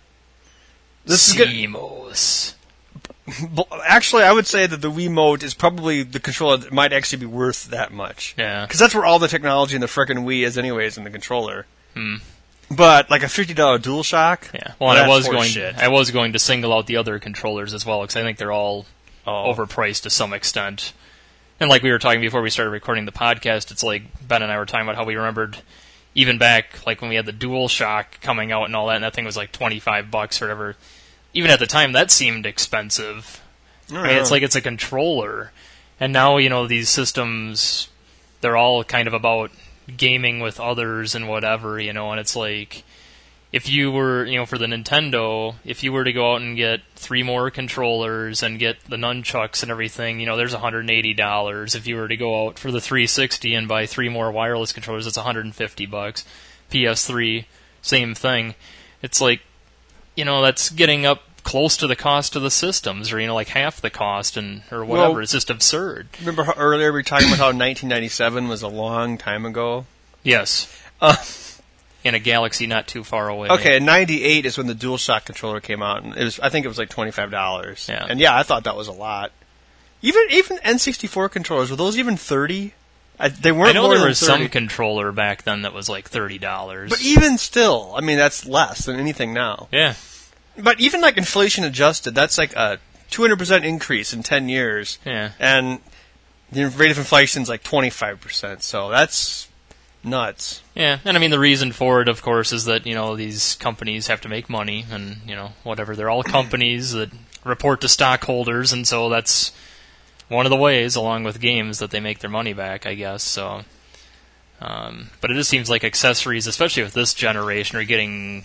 CMOS. Actually, I would say that the Wiimote is probably the controller that might actually be worth that much. Yeah. Because that's where all the technology in the frickin' Wii is anyways, in the controller. But like a $50 DualShock? Yeah. Well, and I was going to single out the other controllers as well, because I think they're all overpriced to some extent. And like we were talking before we started recording the podcast, it's like Ben and I were talking about how we remembered even back like when we had the DualShock coming out and all that, and that thing was like $25 or whatever. Even at the time, that seemed expensive. I mean, it's like it's a controller. And now, these systems, they're all kind of about gaming with others and whatever, and it's like, if you were, for the Nintendo, if you were to go out and get 3 more controllers and get the nunchucks and everything, there's $180. If you were to go out for the 360 and buy 3 more wireless controllers, it's $150. PS3, same thing. It's like, that's getting up close to the cost of the systems, or, like half the cost, or whatever. Well, it's just absurd. Remember how earlier we were talking about how 1997 was a long time ago? Yes. In a galaxy not too far away. Okay, 98 is when the DualShock controller came out, and I think it was like $25. Yeah. And I thought that was a lot. Even N64 controllers, were those even $30? They weren't. I know more there than was 30. some controller back then that was like $30. But even still, I mean, that's less than anything now. Yeah. But even like inflation adjusted, that's like a 200% increase in 10 years. Yeah. And the rate of inflation is like 25%, so that's nuts. Yeah, and I mean the reason for it, of course, is that, these companies have to make money, and, whatever. They're all companies that report to stockholders, and so that's one of the ways, along with games, that they make their money back, I guess. So, but it just seems like accessories, especially with this generation, are getting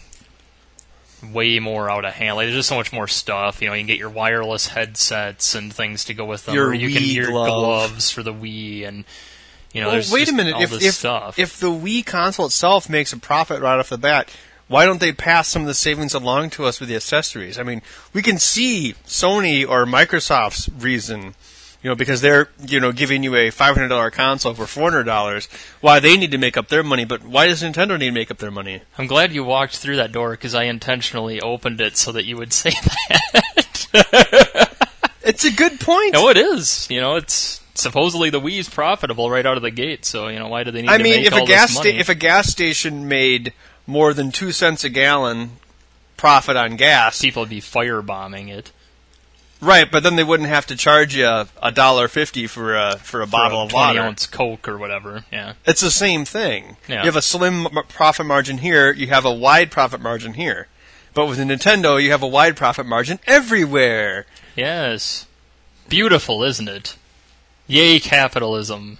way more out of hand. Like, there's just so much more stuff. You can get your wireless headsets and things to go with them. Your or you Wii can get your glove. gloves for the Wii, and there's wait a minute. all this stuff. If the Wii console itself makes a profit right off the bat, why don't they pass some of the savings along to us with the accessories? I mean, we can see Sony or Microsoft's reason, because they're, giving you a $500 console for $400, why they need to make up their money, but why does Nintendo need to make up their money? I'm glad you walked through that door, because I intentionally opened it so that you would say that. It's a good point. No, it is. It's supposedly the Wii's profitable right out of the gate, so, why do they need to make all this money? If a gas station made more than 2 cents a gallon profit on gas, people would be firebombing it. Right, but then they wouldn't have to charge you $1.50 for a bottle of water. 20-ounce Coke or whatever, yeah. It's the same thing. Yeah. You have a slim profit margin here, you have a wide profit margin here. But with a Nintendo, you have a wide profit margin everywhere. Yes. Beautiful, isn't it? Yay, capitalism.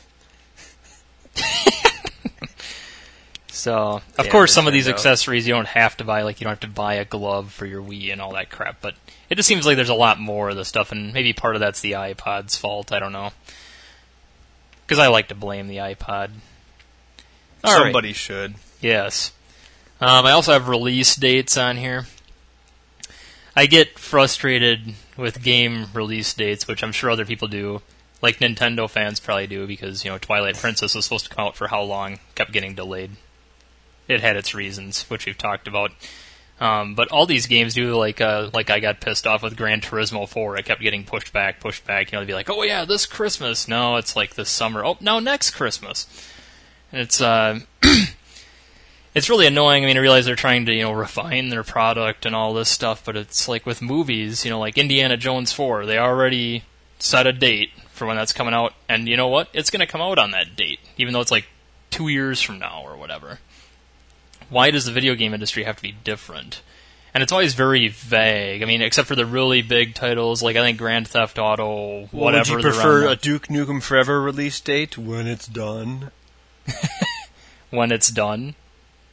So, of course, some of these accessories you don't have to buy. Like, you don't have to buy a glove for your Wii and all that crap. But it just seems like there's a lot more of the stuff, and maybe part of that's the iPod's fault. I don't know. Because I like to blame the iPod. Somebody should. Yes. I also have release dates on here. I get frustrated with game release dates, which I'm sure other people do. Like Nintendo fans probably do, because, Twilight Princess was supposed to come out for how long? Kept getting delayed. It had its reasons, which we've talked about. But all these games do, like I got pissed off with Gran Turismo 4. It kept getting pushed back. They'd be like, oh yeah, this Christmas. No, it's like this summer. Oh, no, next Christmas. And it's, it's really annoying. I mean, I realize they're trying to, refine their product and all this stuff, but it's like with movies, like Indiana Jones 4, they already set a date for when that's coming out, and you know what? It's going to come out on that date, even though it's like 2 years from now or whatever. Why does the video game industry have to be different? And it's always very vague. I mean, except for the really big titles, like I think Grand Theft Auto, whatever. Would you prefer a Duke Nukem Forever release date when it's done? When it's done?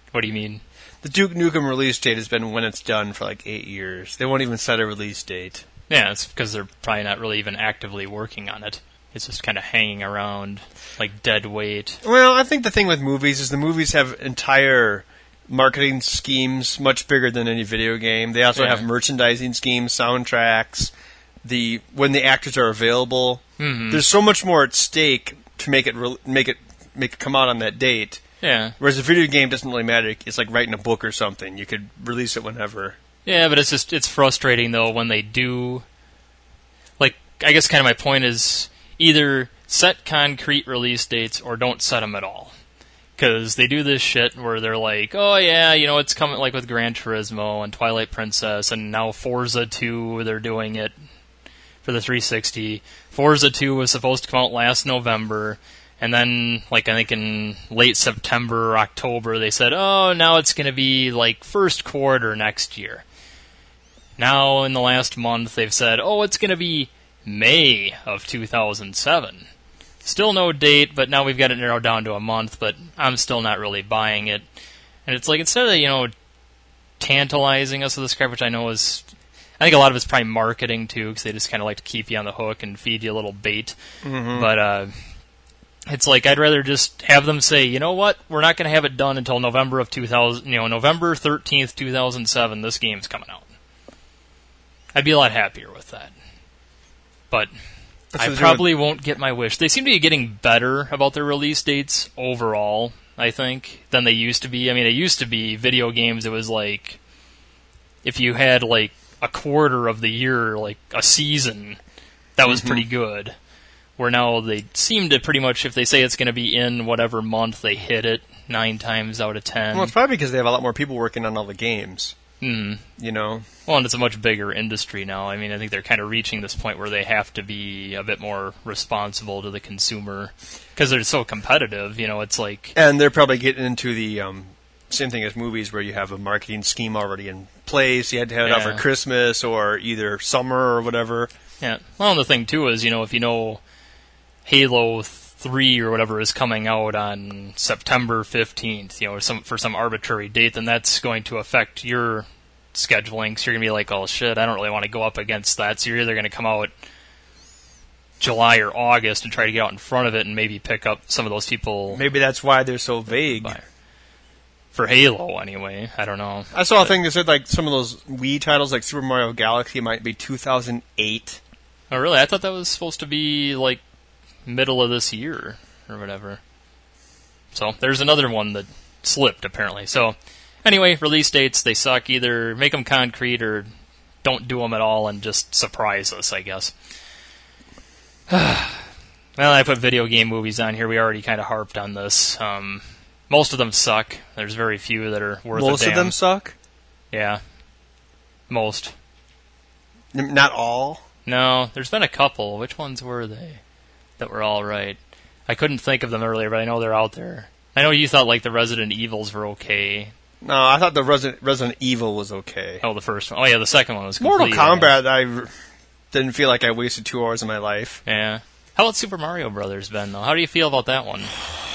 What do you mean? The Duke Nukem release date has been when it's done for like 8 years. They won't even set a release date. Yeah, it's because they're probably not really even actively working on it. It's just kind of hanging around like dead weight. Well, I think the thing with movies is the movies have entire marketing schemes much bigger than any video game. They also have merchandising schemes, soundtracks, when the actors are available. Mm-hmm. There's so much more at stake to make it come out on that date. Yeah. Whereas a video game doesn't really matter. It's like writing a book or something. You could release it whenever. Yeah, but it's frustrating though when they do. Like, I guess kind of my point is either set concrete release dates or don't set them at all. Because they do this shit where they're like, oh yeah, it's coming, like with Gran Turismo and Twilight Princess, and now Forza 2, they're doing it for the 360. Forza 2 was supposed to come out last November, and then, like, I think in late September or October, they said, oh, now it's going to be, like, first quarter next year. Now, in the last month, they've said, oh, it's going to be May of 2007. Still no date, but now we've got it narrowed down to a month, but I'm still not really buying it. And it's like, instead of, tantalizing us with this crap, which I know is... I think a lot of it's probably marketing, too, because they just kind of like to keep you on the hook and feed you a little bait. Mm-hmm. But, it's like, I'd rather just have them say, you know what, we're not going to have it done until November of 2000, November 13th, 2007, this game's coming out. I'd be a lot happier with that. But I probably won't get my wish. They seem to be getting better about their release dates overall, I think, than they used to be. I mean, it used to be video games, it was like, if you had like a quarter of the year, like a season, that was pretty good. Where now they seem to pretty much, if they say it's going to be in whatever month, they hit it 9 times out of 10. Well, it's probably because they have a lot more people working on all the games. Well, and it's a much bigger industry now. I mean, I think they're kind of reaching this point where they have to be a bit more responsible to the consumer because they're so competitive. It's like, and they're probably getting into the same thing as movies, where you have a marketing scheme already in place. You had to have it out for Christmas or either summer or whatever. Yeah. Well, and the thing too is, if you know Halo 3 or whatever is coming out on September 15th, for some arbitrary date, then that's going to affect your scheduling. So you're going to be like, oh shit, I don't really want to go up against that. So you're either going to come out July or August and try to get out in front of it and maybe pick up some of those people. Maybe that's why they're so vague. For Halo, anyway. I don't know. I saw a thing that said like some of those Wii titles, like Super Mario Galaxy, might be 2008. Oh, really? I thought that was supposed to be like middle of this year or whatever. So there's another one that slipped apparently. So anyway, release dates, they suck. Either make them concrete or don't do them at all and just surprise us, I guess. Well, I put video game movies on here. We already kind of harped on this. Most of them suck. There's very few that are worth a damn. Most of them suck? Yeah. Most. Not all? No, there's been a couple. Which ones were they that were all right? I couldn't think of them earlier, but I know they're out there. I know you thought like the Resident Evils were okay. No, I thought the Resident Evil was okay. Oh, the first one. Oh, yeah, the second one was completely... Mortal Kombat, I didn't feel like I wasted 2 hours of my life. Yeah. How about Super Mario Brothers, Ben, though? How do you feel about that one?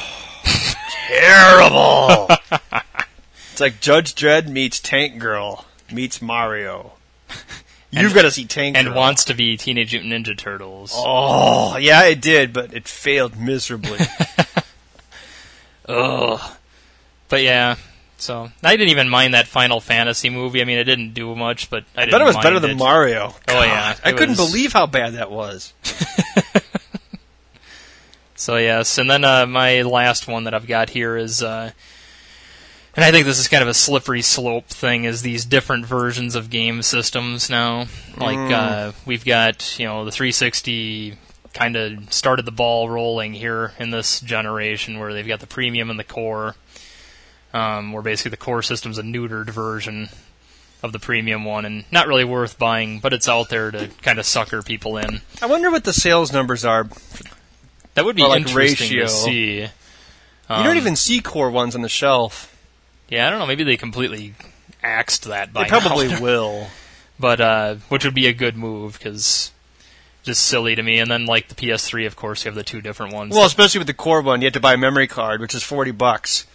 Terrible! It's like Judge Dredd meets Tank Girl meets Mario. You've got to see Tank Girl. And wants to be Teenage Mutant Ninja Turtles. Oh, yeah, it did, but it failed miserably. Ugh. But yeah, so I didn't even mind that Final Fantasy movie. I mean, it didn't do much, but I bet it was better than Mario. God, oh yeah, I couldn't believe how bad that was. So yes, and then my last one that I've got here is, and I think this is kind of a slippery slope thing, is these different versions of game systems now. Like we've got, the 360 kind of started the ball rolling here in this generation, where they've got the premium and the core, where basically the core system's a neutered version of the premium one, and not really worth buying, but it's out there to kind of sucker people in. I wonder what the sales numbers are. That would be interesting to see. You don't even see core ones on the shelf. Yeah, I don't know. Maybe they completely axed that by now. They probably will. But, which would be a good move, because just silly to me. And then, like, the PS3, of course, you have the 2 different ones. Well, especially with the core one, you have to buy a memory card, which is $40.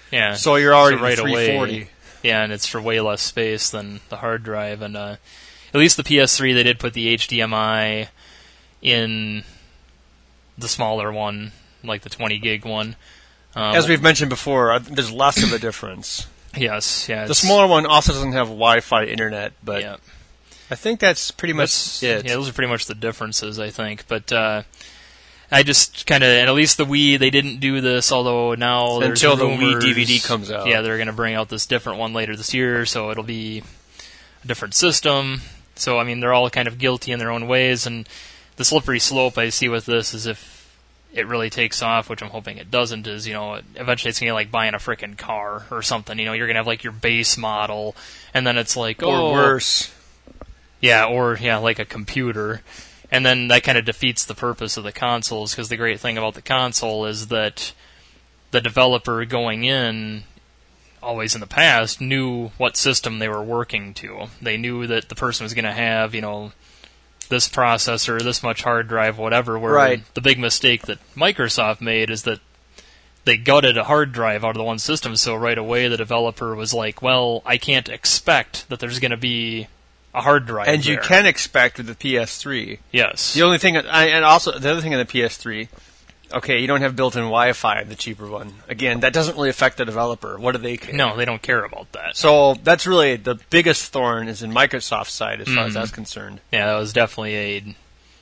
Yeah. So you're already right at 340. away. Yeah, and it's for way less space than the hard drive. And at least the PS3, they did put the HDMI in the smaller one, like the 20 gig one. As we've mentioned before, there's less of a difference. Yes, yeah. The smaller one also doesn't have Wi-Fi internet, but yeah. I think that's pretty much it. Yeah, those are pretty much the differences, I think. But I just kind of, and at least the Wii, they didn't do this, although now there's until rumors, the Wii DVD comes out. Yeah, they're going to bring out this different one later this year, so it'll be a different system. So, I mean, they're all kind of guilty in their own ways, and the slippery slope I see with this is if it really takes off, which I'm hoping it doesn't, is, eventually it's going to be like buying a frickin' car or something. You're going to have, like, your base model, and then it's like, or worse. Yeah, like a computer. And then that kind of defeats the purpose of the consoles, because the great thing about the console is that the developer going in, always in the past, knew what system they were working to. They knew that the person was going to have, this processor, this much hard drive, whatever, where the big mistake that Microsoft made is that they gutted a hard drive out of the one system, so right away the developer was like, well, I can't expect that there's going to be a hard drive and there. You can expect with the PS3. Yes. The only thing, and also the other thing in the PS3, okay, you don't have built-in Wi-Fi in the cheaper one. Again, that doesn't really affect the developer. What do they care? No, they don't care about that. So that's really the biggest thorn is in Microsoft's side as far as that's concerned. Yeah, that was definitely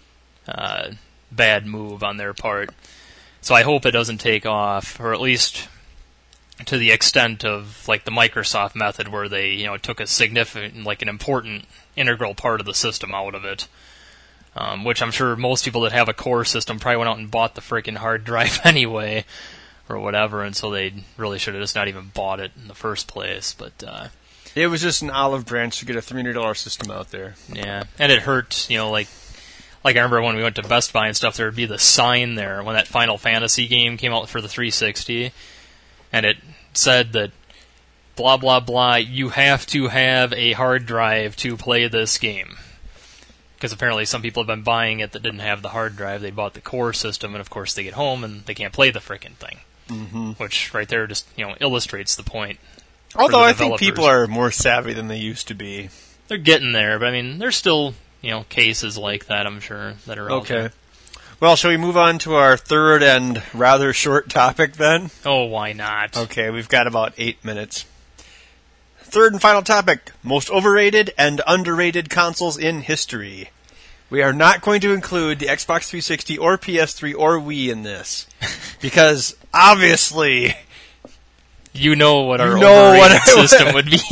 a bad move on their part. So I hope it doesn't take off, or at least to the extent of like the Microsoft method, where they took a significant, like an important, integral part of the system out of it. Which I'm sure most people that have a core system probably went out and bought the freaking hard drive anyway, or whatever, and so they really should have just not even bought it in the first place. But it was just an olive branch to get a $300 system out there. Yeah, and it hurt, like I remember when we went to Best Buy and stuff, there would be the sign there when that Final Fantasy game came out for the 360, and it said that blah blah blah, you have to have a hard drive to play this game. Because apparently some people have been buying it that didn't have the hard drive. They bought the core system, and of course they get home and they can't play the frickin' thing. Mm-hmm. Which right there just illustrates the point. Although I think people are more savvy than they used to be. They're getting there, but I mean, there's still cases like that, I'm sure, that are out there. Well, shall we move on to our third and rather short topic then? Oh, why not? Okay, we've got about 8 minutes. Third and final topic, most overrated and underrated consoles in history. We are not going to include the Xbox 360 or PS3 or Wii in this. Because, obviously... You know what our overrated system would be.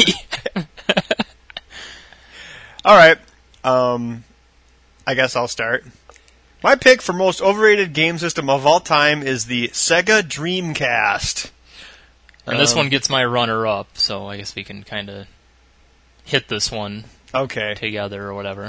Alright, I guess I'll start. My pick for most overrated game system of all time is the Sega Dreamcast. And this one gets my runner-up, so I guess we can kind of hit this one together or whatever.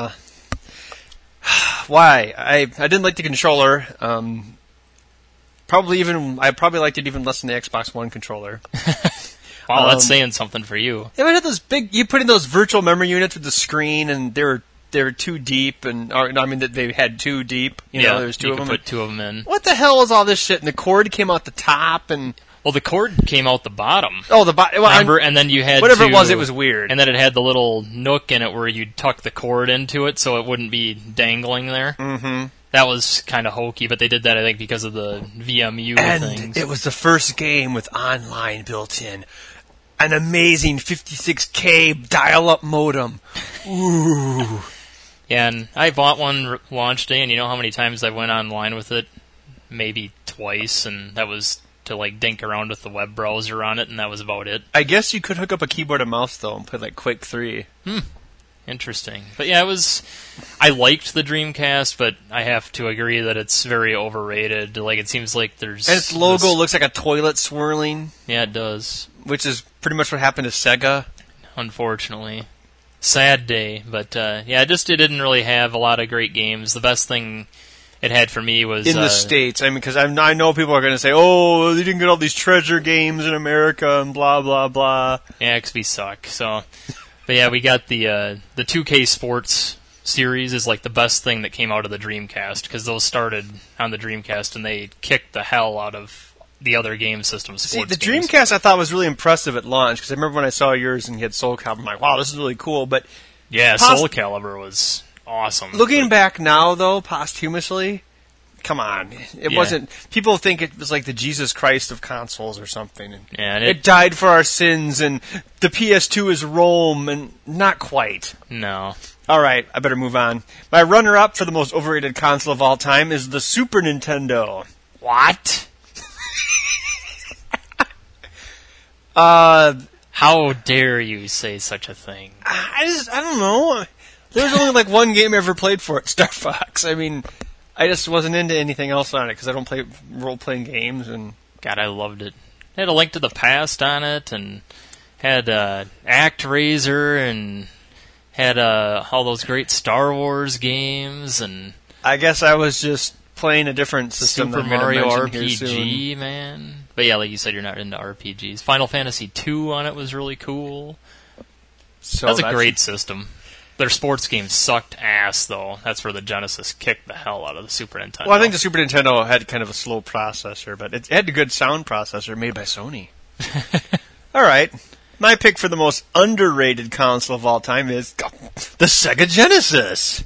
Why? I didn't like the controller. I probably liked it even less than the Xbox One controller. Wow, that's saying something for you. It had those you put in those virtual memory units with the screen, and they were too deep, they had too deep. There was two of them. Put two of them in. What the hell was all this shit? And the cord came out the top, and well, the cord came out the bottom. Oh, the bottom. Remember, and then you had whatever it was weird. And then it had the little nook in it where you'd tuck the cord into it, so it wouldn't be dangling there. Mm-hmm. That was kind of hokey, but they did that, I think, because of the VMU things. And it was the first game with online built in. An amazing 56K dial-up modem. Ooh. Yeah, and I bought one launch day, and you know how many times I went online with it? Maybe twice, and that was to dink around with the web browser on it, and that was about it. I guess you could hook up a keyboard and mouse, though, and play Quake 3. Interesting. But yeah, I liked the Dreamcast, but I have to agree that it's very overrated. It seems like there's... And its logo looks like a toilet swirling. Yeah, it does. Which is pretty much what happened to Sega. Unfortunately. Sad day, but it didn't really have a lot of great games. The best thing it had for me was... In the States. I mean, because I know people are going to say, oh, they didn't get all these treasure games in America and blah, blah, blah. Yeah, because we suck, so... But yeah, we got the 2K Sports series is the best thing that came out of the Dreamcast, because those started on the Dreamcast and they kicked the hell out of the other game systems. See, the Dreamcast I thought was really impressive at launch, because I remember when I saw yours and you had Soul Calibur, I'm like, wow, this is really cool. But yeah, Soul Calibur was awesome. Looking back now, though, posthumously, come on. It wasn't... People think it was like the Jesus Christ of consoles or something. And it died for our sins, and the PS2 is Rome, and not quite. No. All right, I better move on. My runner-up for the most overrated console of all time is the Super Nintendo. What? How dare you say such a thing? I don't know. There was only like one game I ever played for it, Star Fox. I mean, I just wasn't into anything else on it because I don't play role-playing games. And God, I loved it. It had a Link to the Past on it, and had ActRaiser, and had all those great Star Wars games, and I guess I was just playing a different system. Super Mario RPG, man. But yeah, like you said, you're not into RPGs. Final Fantasy II on it was really cool. So that's a great system. Their sports games sucked ass, though. That's where the Genesis kicked the hell out of the Super Nintendo. Well, I think the Super Nintendo had kind of a slow processor, but it had a good sound processor made by Sony. All right. My pick for the most underrated console of all time is the Sega Genesis.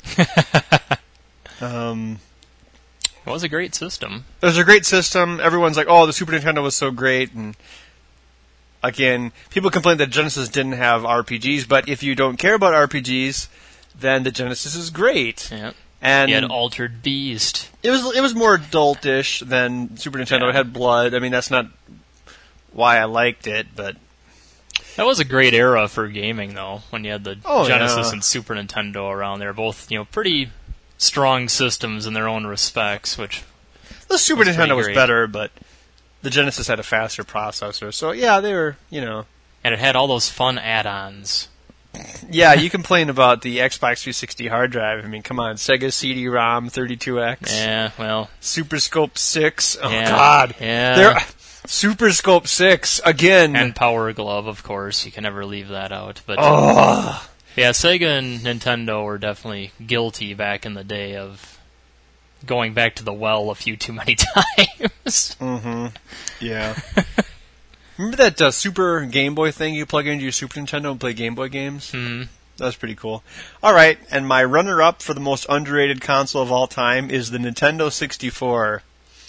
It was a great system. It was a great system. Everyone's like, oh, the Super Nintendo was so great. And again, people complain that Genesis didn't have RPGs, but if you don't care about RPGs, then the Genesis is great. Yeah. And you had Altered Beast. It was more adultish than Super Nintendo. Yeah. It had blood. I mean, that's not why I liked it, but that was a great era for gaming, though, when you had the Genesis and Super Nintendo around. They're both, pretty strong systems in their own respects, which the Super Nintendo was better, but the Genesis had a faster processor. So, yeah, they were, And it had all those fun add-ons. Yeah, you complain about the Xbox 360 hard drive. I mean, come on, Sega CD-ROM 32X. Yeah, well. Super Scope 6. Oh, yeah, God. Yeah. Super Scope 6, again. And Power Glove, of course. You can never leave that out. But yeah, Sega and Nintendo were definitely guilty back in the day of going back to the well a few too many times. Mm-hmm. Yeah. Remember that Super Game Boy thing you plug into your Super Nintendo and play Game Boy games? Mm-hmm. That was pretty cool. All right, and my runner-up for the most underrated console of all time is the Nintendo 64.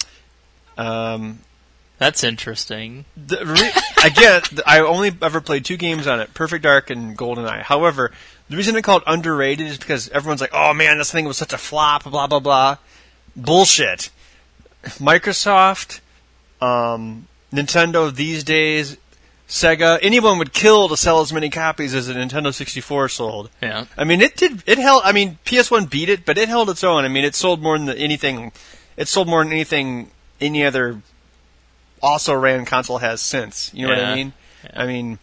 That's interesting. Again, I only ever played 2 games on it, Perfect Dark and GoldenEye. However, the reason I call it underrated is because everyone's like, oh man, this thing was such a flop, blah, blah, blah. Bullshit. Microsoft, Nintendo these days, Sega, anyone would kill to sell as many copies as a Nintendo 64 sold. Yeah. I mean, it held, PS1 beat it, but it held its own. I mean, it sold more than anything any other also ran console has since. You know what I mean? Yeah. I mean,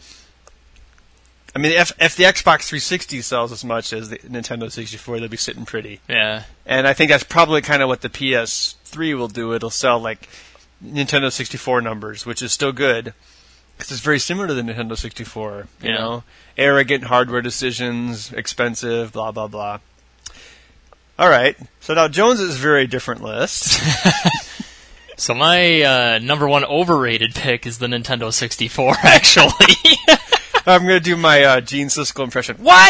if the Xbox 360 sells as much as the Nintendo 64, they'll be sitting pretty. Yeah. And I think that's probably kind of what the PS3 will do. It'll sell like Nintendo 64 numbers, which is still good because it's very similar to the Nintendo 64. You know, arrogant hardware decisions, expensive, blah blah blah. All right, so now Jones's very different list. So my number one overrated pick is the Nintendo 64, actually. I'm going to do my Gene Siskel impression. What?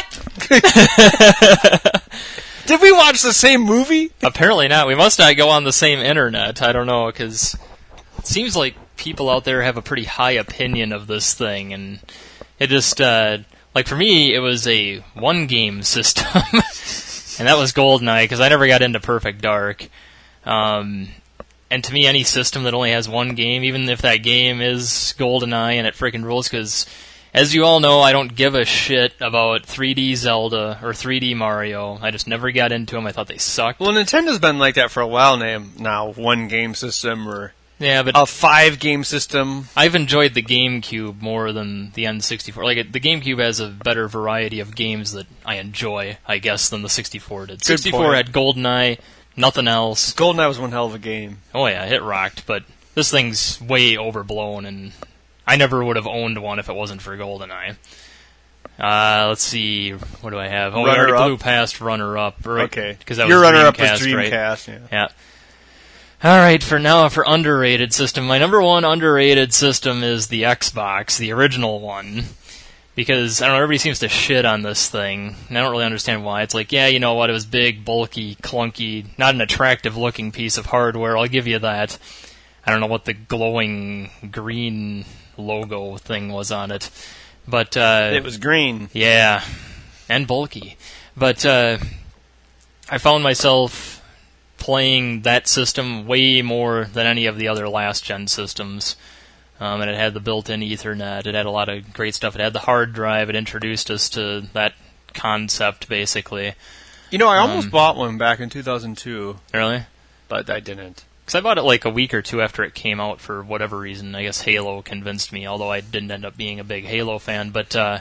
Did we watch the same movie? Apparently not. We must not go on the same internet. I don't know, because it seems like people out there have a pretty high opinion of this thing, and it just, like for me, it was a one-game system, and that was GoldenEye, because I never got into Perfect Dark. And to me, any system that only has one game, even if that game is GoldenEye and it freaking rules, because as you all know, I don't give a shit about 3D Zelda or 3D Mario. I just never got into them. I thought they sucked. Well, Nintendo's been like that for a while now. One game system or but a 5-game system. I've enjoyed the GameCube more than the N64. Like the GameCube has a better variety of games that I enjoy, I guess, than the 64 did. 64 had GoldenEye. Nothing else. GoldenEye was one hell of a game. Oh yeah, it rocked, but this thing's way overblown, and I never would have owned one if it wasn't for GoldenEye. Let's see, what do I have? Oh, we already blew past runner-up. Right? Okay. Because that your was runner-up was Dreamcast, Dreamcast, right? Yeah. All right, for now, for underrated system, my number one underrated system is the Xbox, the original one. Because, I don't know, everybody seems to shit on this thing, and I don't really understand why. It's like, yeah, you know what, it was big, bulky, clunky, not an attractive-looking piece of hardware, I'll give you that. I don't know what the glowing green logo thing was on it. But, it was green. Yeah, and bulky. But, I found myself playing that system way more than any of the other last-gen systems. And it had the built-in Ethernet. It had a lot of great stuff. It had the hard drive. It introduced us to that concept, basically. You know, I almost bought one back in 2002. Really? But I didn't. Because I bought it like a week or two after it came out for whatever reason. I guess Halo convinced me, although I didn't end up being a big Halo fan. But I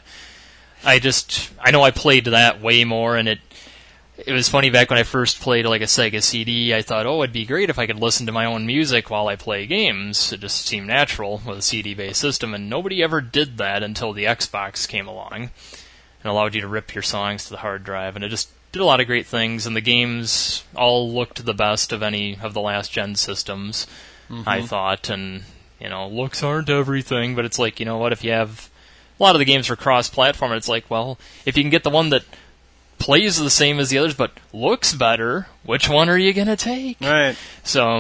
know I played that way more, and it was funny back when I first played like a Sega CD, I thought, it'd be great if I could listen to my own music while I play games. It just seemed natural with a CD-based system, and nobody ever did that until the Xbox came along and allowed you to rip your songs to the hard drive, and it just did a lot of great things, and the games all looked the best of any of the last-gen systems, I thought, and, you know, looks aren't everything, but it's like, you know what, if you have a lot of the games for cross-platform, it's like, well, if you can get the one that plays the same as the others, but looks better, which one are you going to take? Right. So,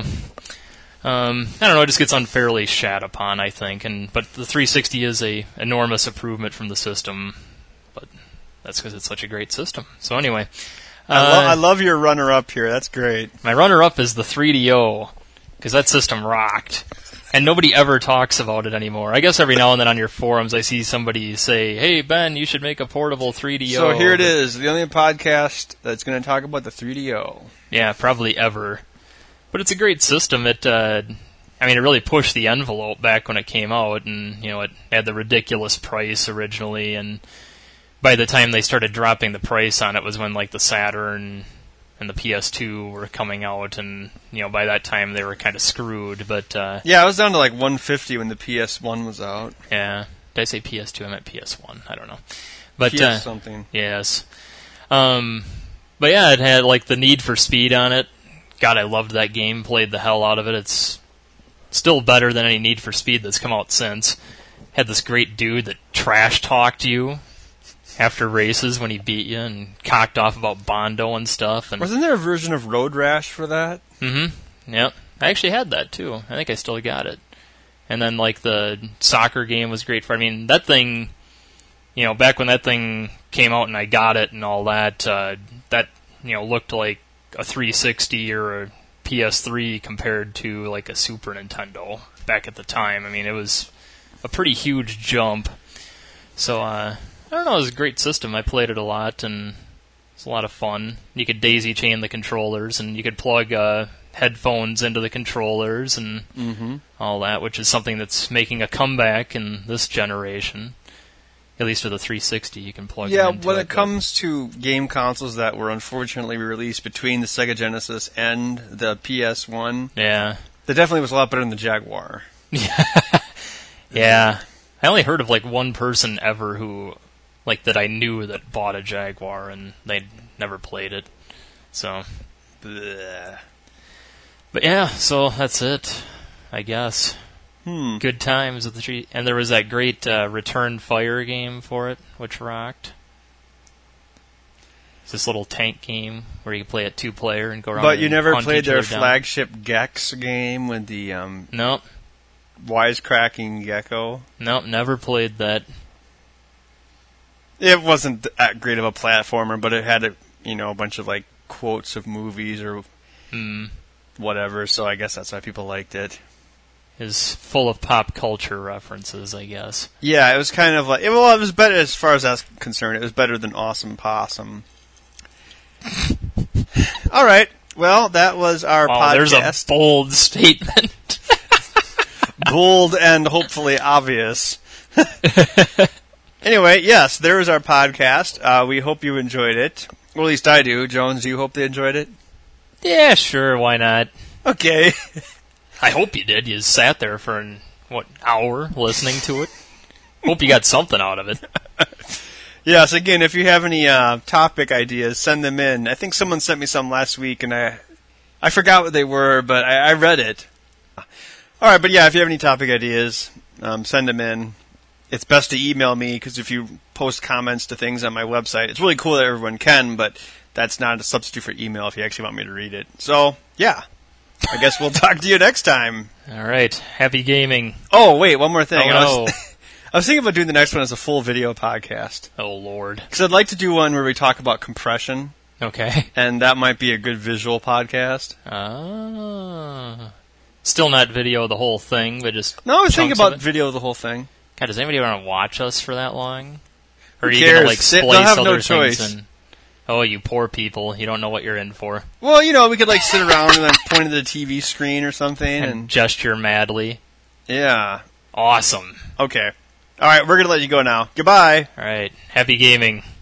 I don't know, it just gets unfairly shat upon, I think, but the 360 is a enormous improvement from the system, but that's because it's such a great system. So anyway. I love your runner-up here, that's great. My runner-up is the 3DO, because that system rocked. And nobody ever talks about it anymore. I guess every now and then on your forums I see somebody say, hey, Ben, you should make a portable 3DO. So here it is, the only podcast that's going to talk about the 3DO. Yeah, probably ever. But it's a great system. It really pushed the envelope back when it came out, and, you know, it had the ridiculous price originally, and by the time they started dropping the price on it was when, like, the Saturn and the PS2 were coming out, and, you know, by that time they were kind of screwed, but... yeah, I was down to like $150 when the PS1 was out. Yeah. Did I say PS2? I meant PS1. I don't know. But, PS something. Yes. But yeah, it had, like, the Need for Speed on it. God, I loved that game, played the hell out of it. It's still better than any Need for Speed that's come out since. Had this great dude that trash-talked you after races when he beat you and cocked off about Bondo and stuff. And wasn't there a version of Road Rash for that? Mm-hmm. Yep. I actually had that, too. I think I still got it. And then, like, the soccer game was great for... I mean, that thing... You know, back when that thing came out and I got it and all that, that, you know, looked like a 360 or a PS3 compared to, like, a Super Nintendo back at the time. I mean, it was a pretty huge jump. So, I don't know, it was a great system. I played it a lot, and it's a lot of fun. You could daisy chain the controllers, and you could plug headphones into the controllers and all that, which is something that's making a comeback in this generation. At least with the 360, you can plug them into when it comes to game consoles that were unfortunately released between the Sega Genesis and the PS1, yeah, that definitely was a lot better than the Jaguar. Yeah. I only heard of, like, one person ever who, like, that I knew that bought a Jaguar, and they'd never played it. So, bleh. But yeah, so that's it, I guess. Good times with the tree. And there was that great Return Fire game for it, which rocked. It's this little tank game where you can play it 2-player and go around. But you never hunt played each other their down. flagship Gex game with the Nope. wisecracking gecko? Nope, never played that. It wasn't that great of a platformer, but it had a bunch of, like, quotes of movies or whatever, so I guess that's why people liked it. Is full of pop culture references, I guess. Yeah, it was kind of like... Well, it was better as far as I was concerned. It was better than Awesome Possum. All right. Well, that was our podcast. There's a bold statement. Bold and hopefully obvious. Anyway, yes, there is our podcast. We hope you enjoyed it. Well, at least I do. Jones, do you hope they enjoyed it? Yeah, sure, why not? Okay. I hope you did. You sat there for an hour listening to it. Hope you got something out of it. Yes, again, if you have any topic ideas, send them in. I think someone sent me some last week, and I I forgot what they were, but I read it. All right, but yeah, if you have any topic ideas, send them in. It's best to email me, because if you post comments to things on my website, it's really cool that everyone can, but that's not a substitute for email if you actually want me to read it. So, yeah. I guess we'll talk to you next time. All right. Happy gaming. Oh, wait, one more thing. Oh, no. I was thinking about doing the next one as a full video podcast. Oh, Lord. Because I'd like to do one where we talk about compression. Okay. And that might be a good visual podcast. Still not video the whole thing, but just No, I was thinking chunks of about it? video the whole thing. God, does anybody want to watch us for that long? Or are Who you going to, cares? splice They'll have other no choice. things and... Oh, you poor people. You don't know what you're in for. Well, we could sit around and then point at the TV screen or something. And gesture madly. Yeah. Awesome. Okay. All right, we're going to let you go now. Goodbye. All right. Happy gaming.